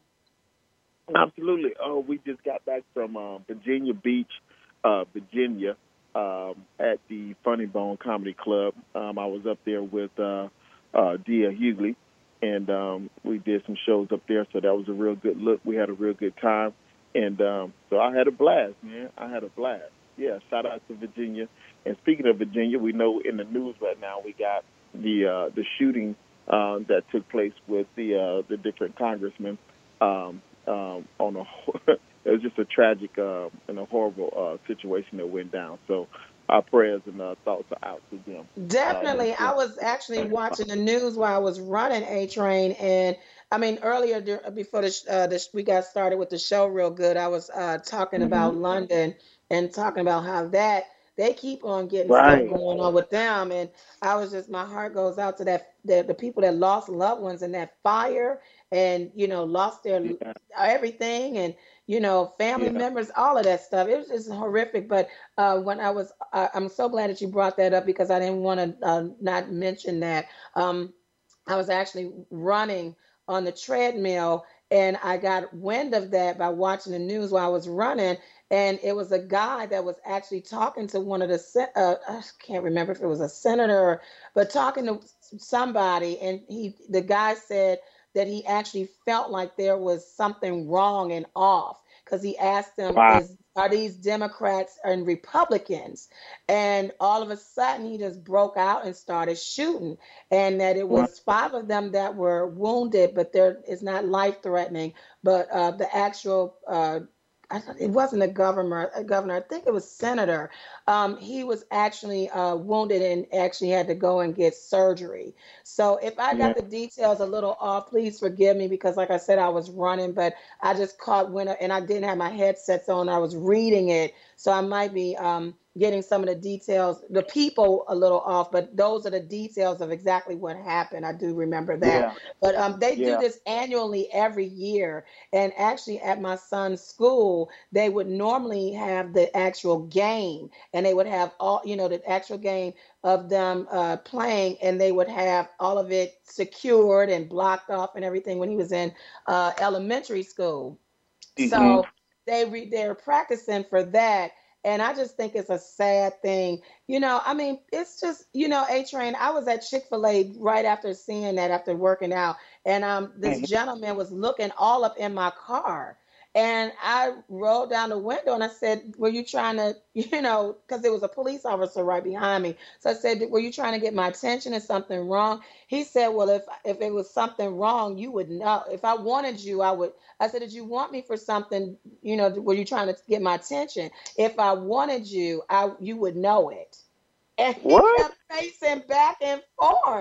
Absolutely. Oh, we just got back from uh, Virginia Beach, uh, Virginia, um, at the Funny Bone Comedy Club. Um, I was up there with uh, uh, Dia Hughley, and um, we did some shows up there. So that was a real good look. We had a real good time, and um, so I had a blast, man. I had a blast. Yeah. Shout out to Virginia. And speaking of Virginia, we know in the news right now we got the uh, the shooting uh, that took place with the uh, the different congressmen. Um, um, on a, it was just a tragic uh, and a horrible uh, situation that went down. So our prayers and uh, thoughts are out to them. Uh, Definitely. that's I was actually watching the news while I was running A Train, and I mean earlier dur- before the, sh- uh, the sh- we got started with the show real good. I was uh, talking hmm about London and talking about how that they keep on getting stuff Right. going on with them, and I was just my heart goes out to that the, the people that lost loved ones in that fire, and you know lost their Yeah. everything, and you know family Yeah. members, all of that stuff. It was just horrific, but uh, when I was, I, I'm so glad that you brought that up because I didn't want to uh, not mention that. Um, I was actually running on the treadmill and I got wind of that by watching the news while I was running. And it was a guy that was actually talking to one of the, sen- uh, I can't remember if it was a senator, but talking to somebody. And he, the guy said that he actually felt like there was something wrong and off because he asked them, Wow. is, are these Democrats and Republicans? And all of a sudden he just broke out and started shooting, and that it Wow. was five of them that were wounded, but there is not life threatening. But uh, the actual, uh, I thought it wasn't a governor, a governor. I think it was senator. Um, he was actually uh, wounded and actually had to go and get surgery. So if I Yeah. got the details a little off, please forgive me because, like I said, I was running, but I just caught when and I didn't have my headsets on. I was reading it, so I might be um, getting some of the details, the people a little off, but those are the details of exactly what happened. I do remember that. Yeah. But um, they do Yeah. this annually every year. And actually, at my son's school, they would normally have the actual game, and they would have all, you know, the actual game of them uh, playing, and they would have all of it secured and blocked off and everything when he was in uh, elementary school. hmm So they re- they're practicing for that. And I just think it's a sad thing. You know, I mean, it's just, you know, A Train, I was at Chick-fil-A right after seeing that, after working out. And um, this gentleman was looking all up in my car. And I rolled down the window and I said, were you trying to, you know, because there was a police officer right behind me. So I said, were you trying to get my attention? Is something wrong? He said, well, if if it was something wrong, you would know. If I wanted you, I would. I said, did you want me for something? You know, were you trying to get my attention? If I wanted you, I you would know it. And he What? kept pacing back and forth.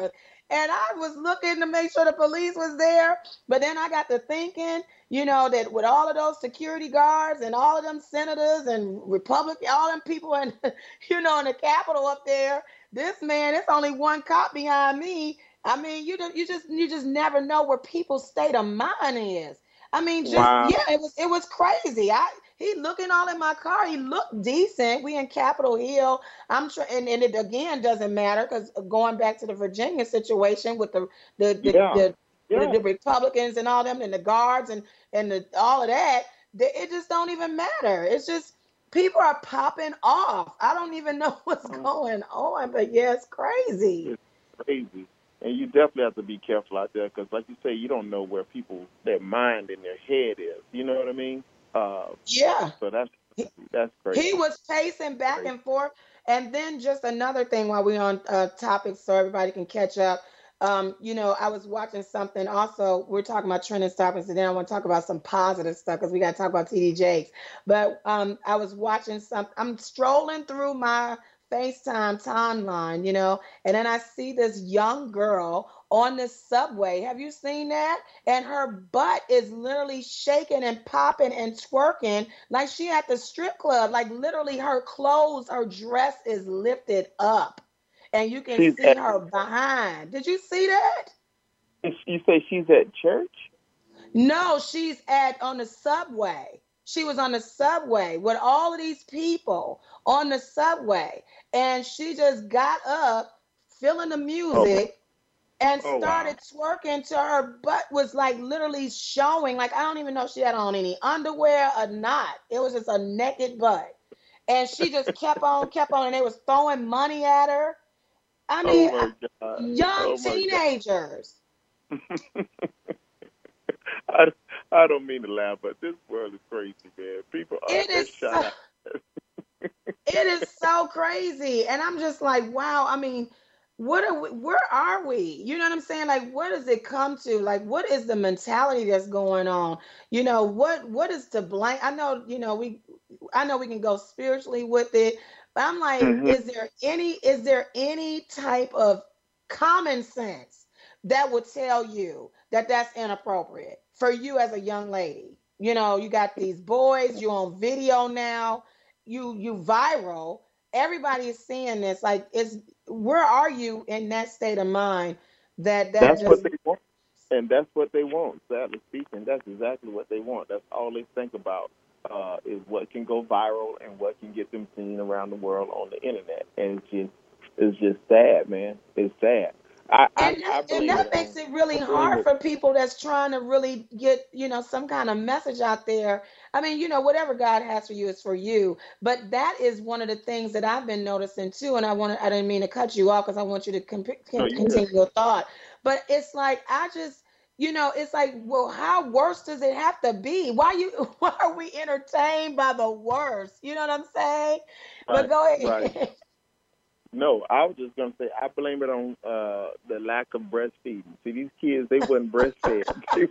And I was looking to make sure the police was there. But then I got to thinking, you know, that with all of those security guards and all of them senators and Republican, all them people in, you know, in the Capitol up there, this man, it's only one cop behind me. I mean, you don't, you just, you just never know where people's state of mind is. I mean, just Wow. yeah, it was, it was crazy. I he looking all in my car. He looked decent. We in Capitol Hill. I'm sure, and, and it again doesn't matter because going back to the Virginia situation with the the the, Yeah. the, Yeah. the, the Republicans and all them and the guards and and the, all of that, they, it just don't even matter. It's just people are popping off. I don't even know what's going on, but yeah, it's crazy. It's crazy. And you definitely have to be careful out there because, like you say, you don't know where people, their mind and their head is. You know what I mean? Uh, Yeah. so that's that's crazy. He was pacing back and forth. And then just another thing while we're on uh, topic so everybody can catch up. Um, you know, I was watching something also. We're talking about trending topics, and then I want to talk about some positive stuff because we got to talk about T D Jakes. But um, I was watching some, I'm strolling through my FaceTime timeline, you know, and then I see this young girl on the subway. Have you seen that? And her butt is literally shaking and popping and twerking like she at the strip club. Like literally her clothes, her dress is lifted up and you can She's see at- her behind. Did you see that? You say she's at church? No, she's at on the subway. She was on the subway with all of these people on the subway. And she just got up, feeling the music, and Oh, wow. started twerking till her butt was like literally showing. Like, I don't even know if she had on any underwear or not. It was just a naked butt. And she just kept on, kept on, and they was throwing money at her. I mean, Oh, my God. young Oh, my God. teenagers. I, I don't mean to laugh, but this world is crazy, man. People are It is shot so, out. it is so crazy. And I'm just like, wow, I mean, what are we, where are we? You know what I'm saying? Like, what does it come to? Like, what is the mentality that's going on? You know, what what is to blame? I know, you know, we I know we can go spiritually with it, but I'm like, Mhm. is there any is there any type of common sense that would tell you that that's inappropriate for you as a young lady? You know, you got these boys, you on video now, you you viral. Everybody is seeing this. Like, it's where are you in that state of mind that that That's what just they want. And that's what they want. Sadly speaking, that's exactly what they want. That's all they think about uh, is what can go viral and what can get them seen around the world on the internet. And it's just, it's just sad, man. It's sad. I, I, and I that, blame and that it makes on, it really I blame hard it- for people that's trying to really get, you know, some kind of message out there. I mean, you know, whatever God has for you is for you. But that is one of the things that I've been noticing too. And I want to, I didn't mean to cut you off because I want you to com- No, con- you continue good. your thought. But it's like, I just, you know, it's like, well, how worse does it have to be? Why you, why are we entertained by the worst? You know what I'm saying? But Right, go ahead. right. No, I was just gonna say I blame it on uh, the lack of breastfeeding. See, these kids, they wasn't breastfed. They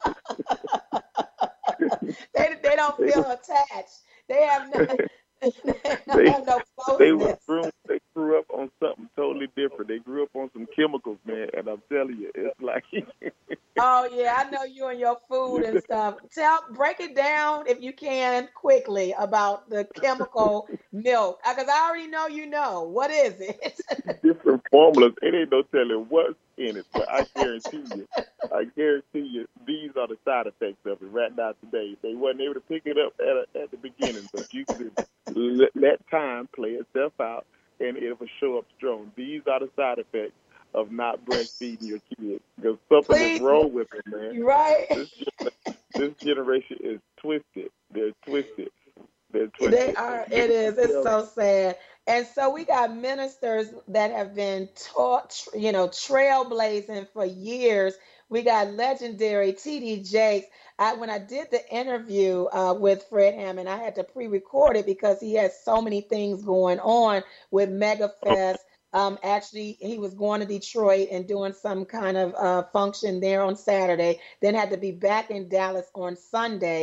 they they don't They feel were- attached. They have no, they don't They- have no They were closeness. grew, they grew up on something totally different. They grew up on some chemicals, man, and I'm telling you, it's like Oh yeah, I know you and your food and stuff. Tell, break it down if you can quickly about the chemical milk, because I already know you know. What is it? different formulas. It ain't no telling what's in it, but I guarantee you, I guarantee you, these are the side effects of it right now today. They wasn't able to pick it up at a, at the beginning, but you can let, let time play itself out, and it will show up strong. These are the side effects of not breastfeeding your kids, because something Please. is wrong with them, man. Right? This, gener- this generation is twisted. They're twisted. They're twisted. They are. It is. It's so sad. And so we got ministers that have been taught, you know, trailblazing for years. We got legendary T D Jakes. I, when I did the interview uh, with Fred Hammond, I had to pre-record it because he has so many things going on with MegaFest. Um, actually, he was going to Detroit and doing some kind of uh, function there on Saturday, then had to be back in Dallas on Sunday.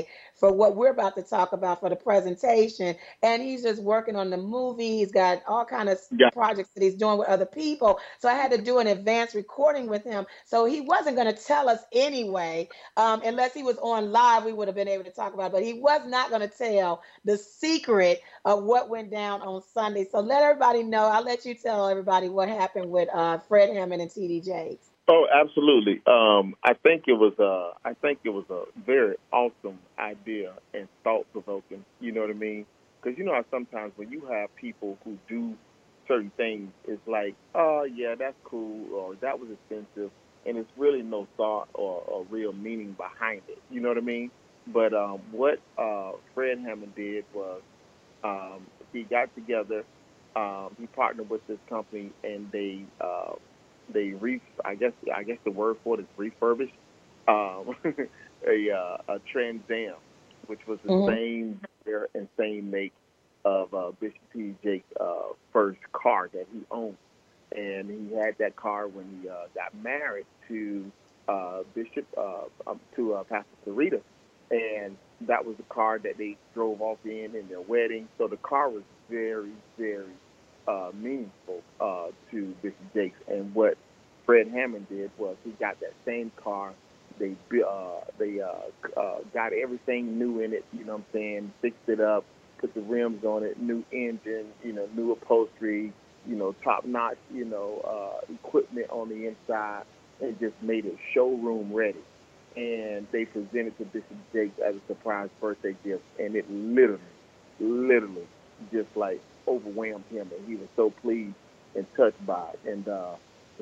for what we're about to talk about for the presentation. And he's just working on the movie. He's got all kind of Yeah. projects that he's doing with other people. So I had to do an advanced recording with him. So he wasn't going to tell us anyway, um, unless he was on live, we would have been able to talk about it. But he was not going to tell the secret of what went down on Sunday. So let everybody know. I'll let you tell everybody what happened with uh, Fred Hammond and T D Jakes. Oh, absolutely. Um, I think it was a, I think it was a very awesome idea and thought provoking. You know what I mean? Because you know how sometimes when you have people who do certain things, it's like, oh yeah, that's cool, or that was expensive, and it's really no thought or, or real meaning behind it. You know what I mean? But um, what uh, Fred Hammond did was um, he got together, um, he partnered with this company, and they. Uh, They re, I guess, I guess the word for it is refurbished um, a uh, a Trans Am, which was the Mhm. same year and same make of uh, Bishop T D Jakes' uh, first car that he owned, and he had that car when he uh, got married to uh, Bishop uh, um, to uh, Pastor Sarita, and that was the car that they drove off in in their wedding. So the car was very, very uh, meaningful uh, to Bishop Jakes. And what Fred Hammond did was he got that same car. They uh, they uh, uh, got everything new in it. You know what I'm saying? Fixed it up, put the rims on it, new engine, you know, new upholstery, you know, top notch, you know, uh, equipment on the inside, and just made it showroom ready. And they presented to Bishop Jakes as a surprise birthday gift, and it literally, literally, just like overwhelmed him, and he was so pleased and touched by it. And uh,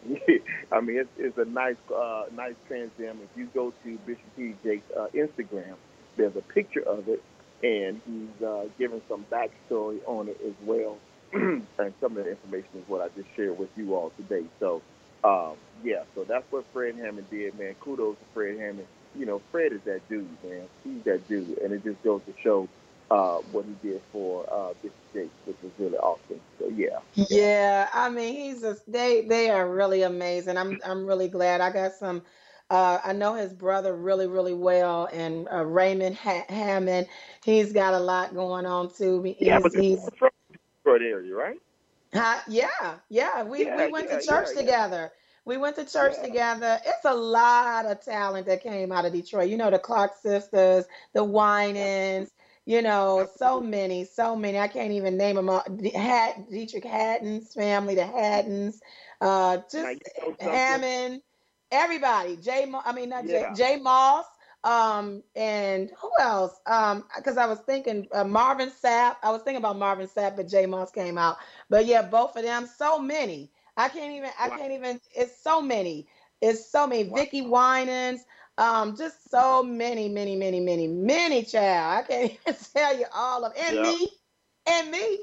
I mean, it's, it's a nice, uh, nice Trans Am. If you go to Bishop T D Jakes' uh, Instagram, there's a picture of it, and he's uh, giving some backstory on it as well. And some of the information is what I just shared with you all today. So, um, yeah, so that's what Fred Hammond did, man. Kudos to Fred Hammond. You know, Fred is that dude, man. He's that dude, and it just goes to show uh, what he did for uh, Bishop Jakes, which was really awesome. So, yeah. Yeah, I mean, he's just they they are really amazing. I'm I'm really glad. I got some. Uh, I know his brother really really well, and uh, Raymond ha- Hammond. He's got a lot going on too. Yeah, He's but they're he's from the Detroit area, right? Huh? Yeah, yeah. We we Yeah, went to yeah, church yeah, yeah, together. We went to church yeah. together. It's a lot of talent that came out of Detroit. You know, the Clark sisters, the Winans, you know, so many, so many. I can't even name them all. The Hat, Dietrich Hatton's family, the Hattons, uh, Now, just you know something? Hammond, everybody. Jay, Mo- I mean, not Jay, Yeah. Jay Moss. Um, and who else? Um, because I was thinking uh, Marvin Sapp. I was thinking about Marvin Sapp, but Jay Moss came out. But yeah, both of them, so many. I can't even, I Wow. can't even, it's so many. It's so many. Wow. Vicky Winans, um, just so many, many, many, many, many child. I can't even tell you all of and Yeah. me. And me.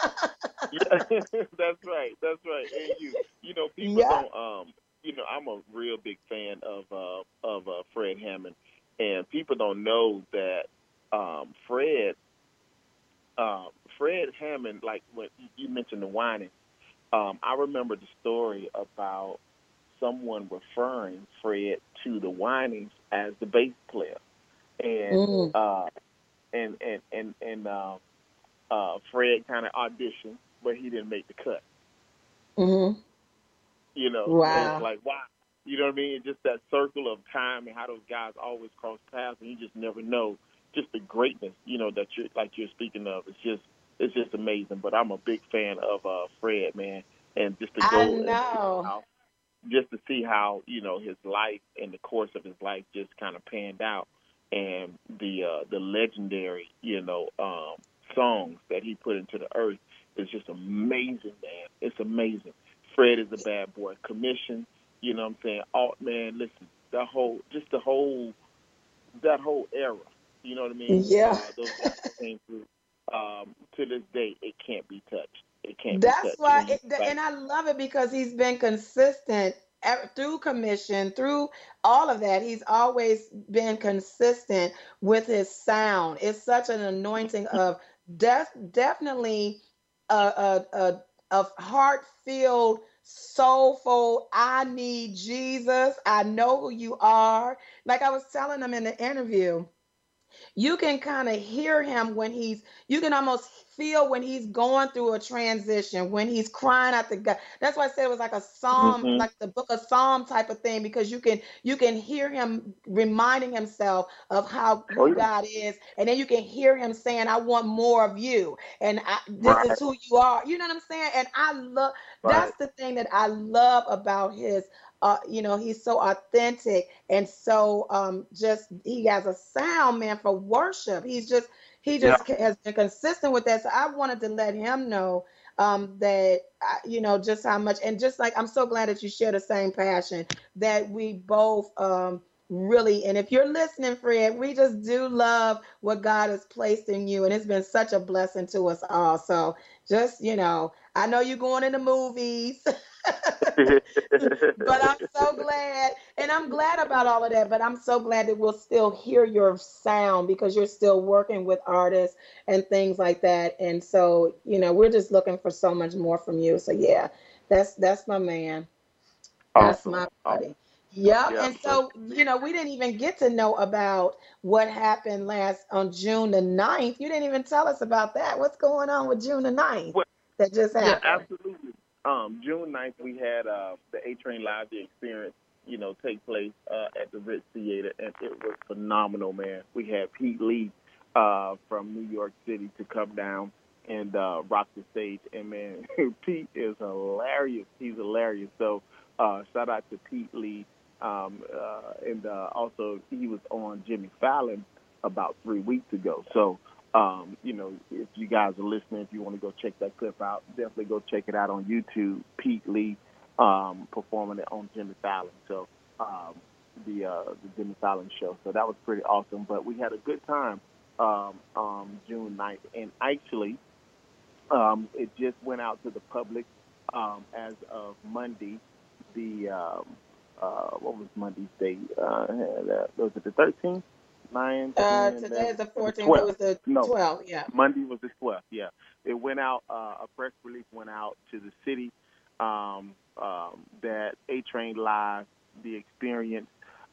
Yeah, that's right. That's right. And you, you know, people Yeah. don't. Um, you know, I'm a real big fan of uh, of uh, Fred Hammond, and people don't know that um, Fred, uh, Fred Hammond. Like when you mentioned the whining, um, I remember the story about someone referring Fred to the Winings as the bass player, and Mm, uh, and and and and uh, uh, Fred kind of auditioned, but he didn't make the cut. hmm You know, and it's Wow. like, wow. You know what I mean? It's just that circle of time and how those guys always cross paths, and you just never know just the greatness, you know, that you're like you're speaking of. It's just it's just amazing. But I'm a big fan of uh, Fred, man, and just to I go and see know. how just to see how you know his life and the course of his life just kind of panned out, and the uh, the legendary you know um, songs that he put into the earth is just amazing, man. It's amazing. Fred is a bad boy. Commission, you know what I'm saying? Oh man, listen, that whole just the whole that whole era, you know what I mean? Yeah. Uh, those guys came through. Um, to this day, it can't be touched. It can't be That's touched. why, When you it, the- like, and I love it because he's been consistent e- through commission, through all of that. He's always been consistent with his sound. It's such an anointing of def, definitely a, a, a, a heart-filled, soulful, I need Jesus. I know who you are. Like I was telling him in the interview. you can kind of hear him when he's, you can almost feel when he's going through a transition, when he's crying out to God. That's why I said it was like a psalm, Mm-hmm. like the book of Psalm type of thing, because you can you can hear him reminding himself of how Oh, who yeah. God is, and then you can hear him saying, "I want more of you," and I, this Right. is who you are. You know what I'm saying? And I love Right. that's the thing that I love about his. Uh, you know, he's so authentic and so um, just he has a sound, man, for worship. He's just he Yeah. just has been consistent with that. So I wanted to let him know um, that uh, you know just how much, and just like I'm so glad that you share the same passion that we both um, really. And if you're listening, Fred, we just do love what God has placed in you, and it's been such a blessing to us all. So just you know, I know you're going into movies. But I'm so glad, and I'm glad about all of that. But I'm so glad that we'll still hear your sound because you're still working with artists and things like that. And so, you know, we're just looking for so much more from you. So yeah, that's that's my man. That's Awesome. my Awesome. buddy. Yep. Yeah. And So, so, you know, we didn't even get to know about what happened last on June the ninth. You didn't even tell us about that. What's going on with June the ninth well, that just yeah, happened? absolutely. Um, June ninth, we had uh, the A Train Live, the experience, you know, take place uh, at the Ritz Theater, and it was phenomenal, man. We had Pete Lee uh, from New York City to come down and uh, rock the stage, and man, Pete is hilarious. He's hilarious. So uh, shout out to Pete Lee, um, uh, and uh, also he was on Jimmy Fallon about three weeks ago. So. Um, you know, if you guys are listening, if you want to go check that clip out, definitely go check it out on YouTube. Pete Lee um, performing it on Jimmy Fallon, so um, the uh, the Jimmy Fallon show. So that was pretty awesome. But we had a good time um, um, June ninth, and actually, um, it just went out to the public um, as of Monday. The um, uh, what was Monday's date? Uh, was it the thirteenth? nine, Uh, ten, today eleven, is the the fourteenth. It twelfth. was the No, twelfth. Yeah. Monday was the twelfth. Yeah, it went out. Uh, a press release went out to the city um, um, that A Train Live, the experience,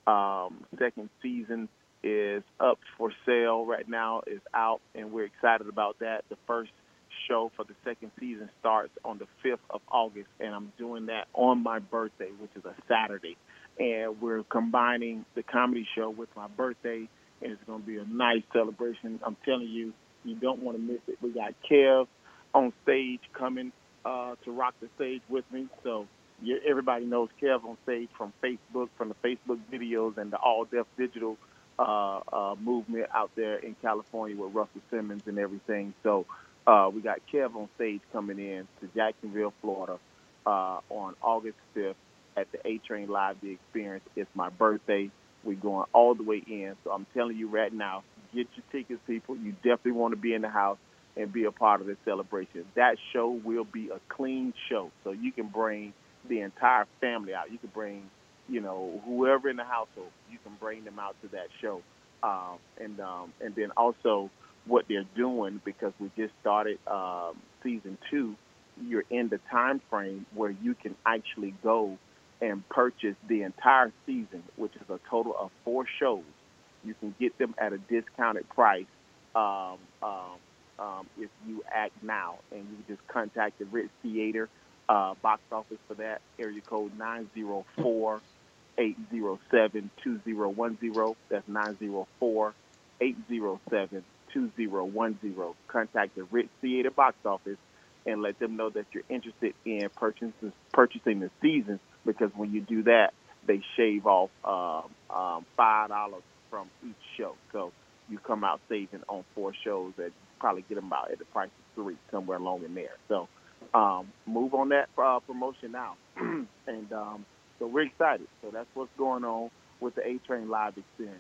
um, second season is up for sale right now. Is out, and we're excited about that. The first show for the second season starts on the fifth of August, and I'm doing that on my birthday, which is a Saturday. And we're combining the comedy show with my birthday, and it's going to be a nice celebration. I'm telling you, you don't want to miss it. We got Kev on stage coming uh, to rock the stage with me. So you, everybody knows Kev on stage from Facebook, from the Facebook videos and the All Deaf Digital uh, uh, movement out there in California with Russell Simmons and everything. So uh, we got Kev on stage coming in to Jacksonville, Florida uh, on August fifth at the A Train Live, the experience. It's my birthday. We're going all the way in. So I'm telling you right now, get your tickets, people. You definitely want to be in the house and be a part of this celebration. That show will be a clean show. So you can bring the entire family out. You can bring, you know, whoever in the household. You can bring them out to that show. Um, and um, and then also what they're doing, because we just started um, season two, you're in the time frame where you can actually go and purchase the entire season, which is a total of four shows. You can get them at a discounted price um, um, um, if you act now, and you just contact the Ritz Theater uh, box office for that, area code nine zero four, eight zero seven, two zero one zero. That's nine zero four, eight zero seven, two zero one zero. Contact the Ritz Theater box office and let them know that you're interested in purchasing, purchasing the season, because when you do that, they shave off um, um, five dollars from each show. So you come out saving on four shows that probably get them about at the price of three, somewhere along in there. So um, move on that uh, promotion now. and um, so we're excited. So that's what's going on with the A Train Live experience.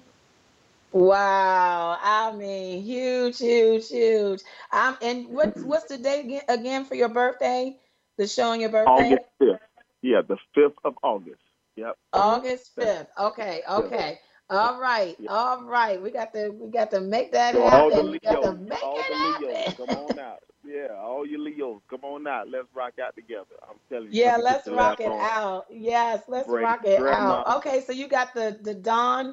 Wow. I mean, huge, huge, huge. Um, and what's what's the date again, again for your birthday? The show on your birthday? August fifth. Yeah, the fifth of August. Yep. August That's fifth. Okay, yeah. okay. All right, Yeah. all right. We got to we got to make that So all the happen. We got to Leos, make all the it Leos, happen. come on out. Yeah, all you Leos, come on out. Let's rock out together. I'm telling you, let Yeah, me get let's the rock laugh it on. out. Yes, let's Bring rock it grandma. out. Okay, so you got the the Dawn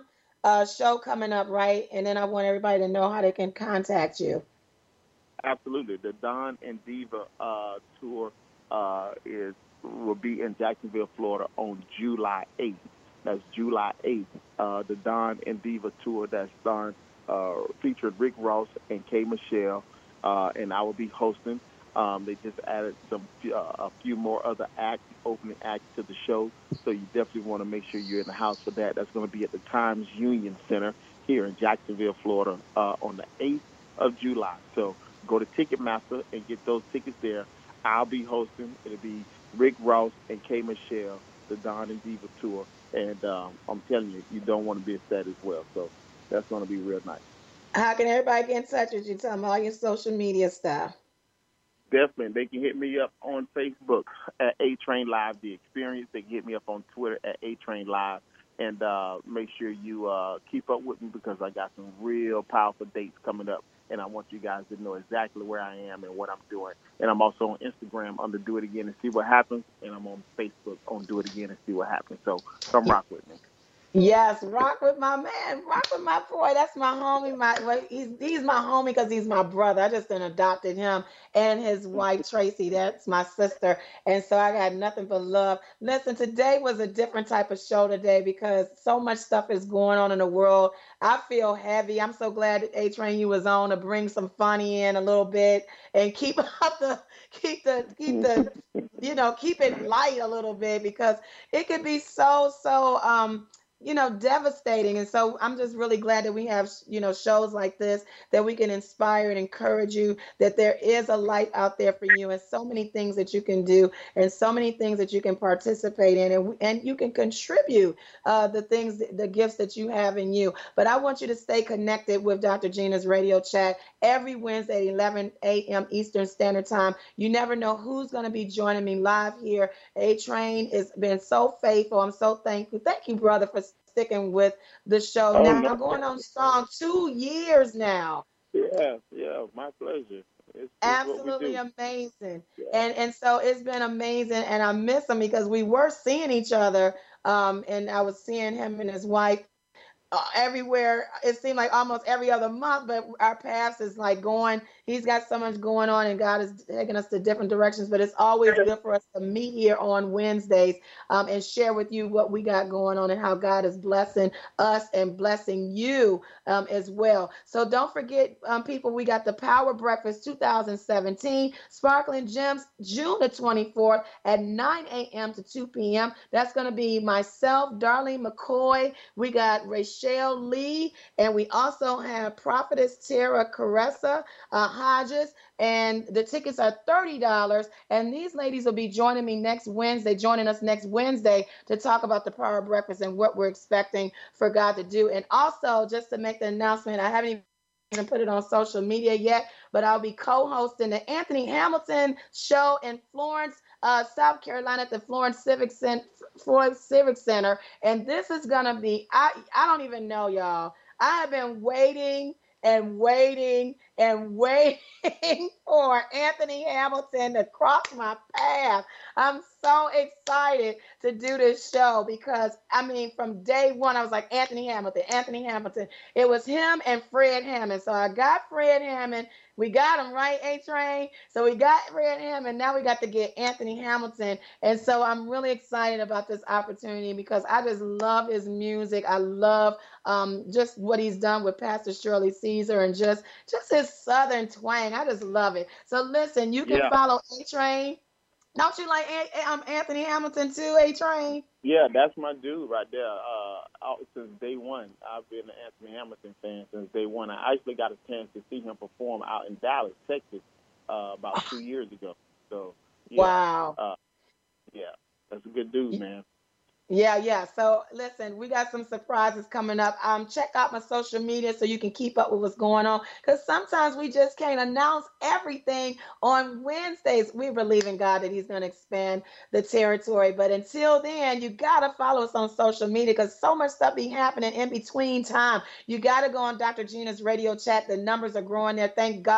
uh, show coming up, right? And then I want everybody to know how they can contact you. Absolutely. The Don and Diva uh, tour uh, is will be in Jacksonville, Florida on July eighth. That's July eighth. Uh, the Don and Diva tour that's done uh, featured Rick Ross and K. Michelle, uh, and I will be hosting. Um, they just added some uh, a few more other acts, opening acts to the show, so you definitely want to make sure you're in the house for that. That's going to be at the Times Union Center here in Jacksonville, Florida, uh, on the eighth of July. So go to Ticketmaster and get those tickets there. I'll be hosting. It'll be Rick Ross and K. Michelle, the Don and Diva tour. And um, I'm telling you, you don't want to be sad as well. So that's going to be real nice. How can everybody get in touch with you? Tell them all your social media stuff. Definitely. They can hit me up on Facebook at A-Train Live, The Experience. They can hit me up on Twitter at A-Train Live. And uh, make sure you uh, keep up with me because I got some real powerful dates coming up. And I want you guys to know exactly where I am and what I'm doing. And I'm also on Instagram under Do It Again and See What Happens. And I'm on Facebook on Do It Again and See What Happens. So come rock with me. Yes, rock with my man, rock with my boy. That's my homie. My well, he's he's my homie because he's my brother. I just done adopted him and his wife Tracy. That's my sister, and so I got nothing but love. Listen, today was a different type of show today because so much stuff is going on in the world. I feel heavy. I'm so glad that A-Train you was on to bring some funny in a little bit and keep up the keep the keep the you know keep it light a little bit because it could be so so um. you know, devastating. And so I'm just really glad that we have, you know, shows like this that we can inspire and encourage you that there is a light out there for you and so many things that you can do and so many things that you can participate in and, and you can contribute uh, the things, the gifts that you have in you. But I want you to stay connected with Doctor Gina's Radio Chat every Wednesday at eleven a.m. Eastern Standard Time. You never know who's going to be joining me live here. A-Train has been so faithful. I'm so thankful. Thank you, brother, for sticking with the show. Oh, now no. I'm going on strong two years now. Yeah, yeah, my pleasure. It's, it's Absolutely amazing. Yeah. And and so it's been amazing and I miss him because we were seeing each other um, and I was seeing him and his wife Uh, everywhere. It seemed like almost every other month, but our paths is like going, he's got so much going on and God is taking us to different directions, but it's always good for us to meet here on Wednesdays um, and share with you what we got going on and how God is blessing us and blessing you um, as well. So don't forget, um, people, we got the Power Breakfast two thousand seventeen, Sparkling Gems, June the twenty-fourth at nine a.m. to two p.m. That's going to be myself, Darlene McCoy. We got Rachel Lee, and we also have Prophetess Tara Caressa uh, Hodges, and the tickets are thirty dollars, and these ladies will be joining me next Wednesday, joining us next Wednesday to talk about the Power Breakfast and what we're expecting for God to do. And also, just to make the announcement, I haven't even put it on social media yet, but I'll be co-hosting the Anthony Hamilton show in Florence, uh, South Carolina at the Florence Civic Center, Florence Civic Center. And this is going to be, I, I don't even know, y'all. I have been waiting and waiting and waiting for Anthony Hamilton to cross my path. I'm so excited to do this show because, I mean, from day one, I was like, Anthony Hamilton, Anthony Hamilton. It was him and Fred Hammond. So I got Fred Hammond. We got him, right, A-Train? So we got Fred Hammond. Now we got to get Anthony Hamilton. And so I'm really excited about this opportunity because I just love his music. I love um, just what he's done with Pastor Shirley Caesar and just, just his Southern twang. I just love it. So listen, you can Yeah. follow A-Train. Don't you like A- um, Anthony Hamilton too, A-Train? Yeah, that's my dude right there. Uh, out since day one, I've been an Anthony Hamilton fan since day one. I actually got a chance to see him perform out in Dallas, Texas, uh, about two years ago. So, yeah, Wow. uh, yeah, that's a good dude, man. Yeah, yeah. So listen, we got some surprises coming up. Um, check out my social media so you can keep up with what's going on. Because sometimes we just can't announce everything on Wednesdays. We believe in God that He's going to expand the territory. But until then, you gotta follow us on social media because so much stuff be happening in between time. You gotta go on Doctor Gina's Radio Chat. The numbers are growing there. Thank God.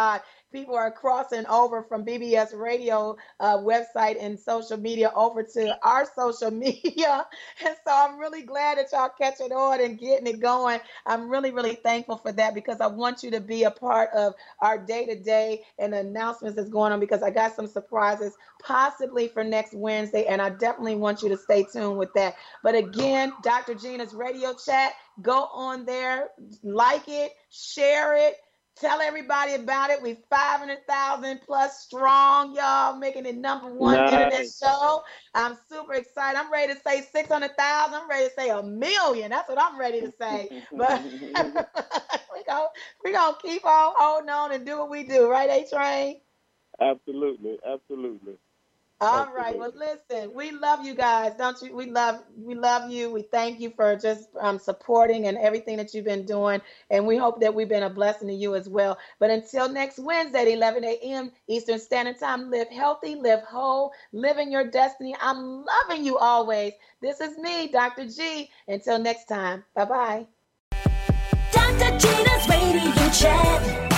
people are crossing over from B B S Radio uh, website and social media over to our social media. And so I'm really glad that y'all catching on and getting it going. I'm really, really thankful for that because I want you to be a part of our day-to-day and the announcements that's going on because I got some surprises possibly for next Wednesday, and I definitely want you to stay tuned with that. But again, Doctor Gina's Radio Chat, go on there, like it, share it, tell everybody about it. We five hundred thousand plus strong, y'all, making it number one Nice. internet show. I'm super excited. I'm ready to say six hundred thousand. I'm ready to say a million. That's what I'm ready to say. But we're going we gonna keep on holding on and do what we do. Right, A-Train? Absolutely, absolutely. All right. Well, listen, we love you guys, don't you? We love, we love you. We thank you for just um, supporting and everything that you've been doing, and we hope that we've been a blessing to you as well. But until next Wednesday at eleven a.m. Eastern Standard Time, live healthy, live whole, live in your destiny. I'm loving you always. This is me, Doctor G. Until next time, bye bye. Doctor Gina's Radio Chat.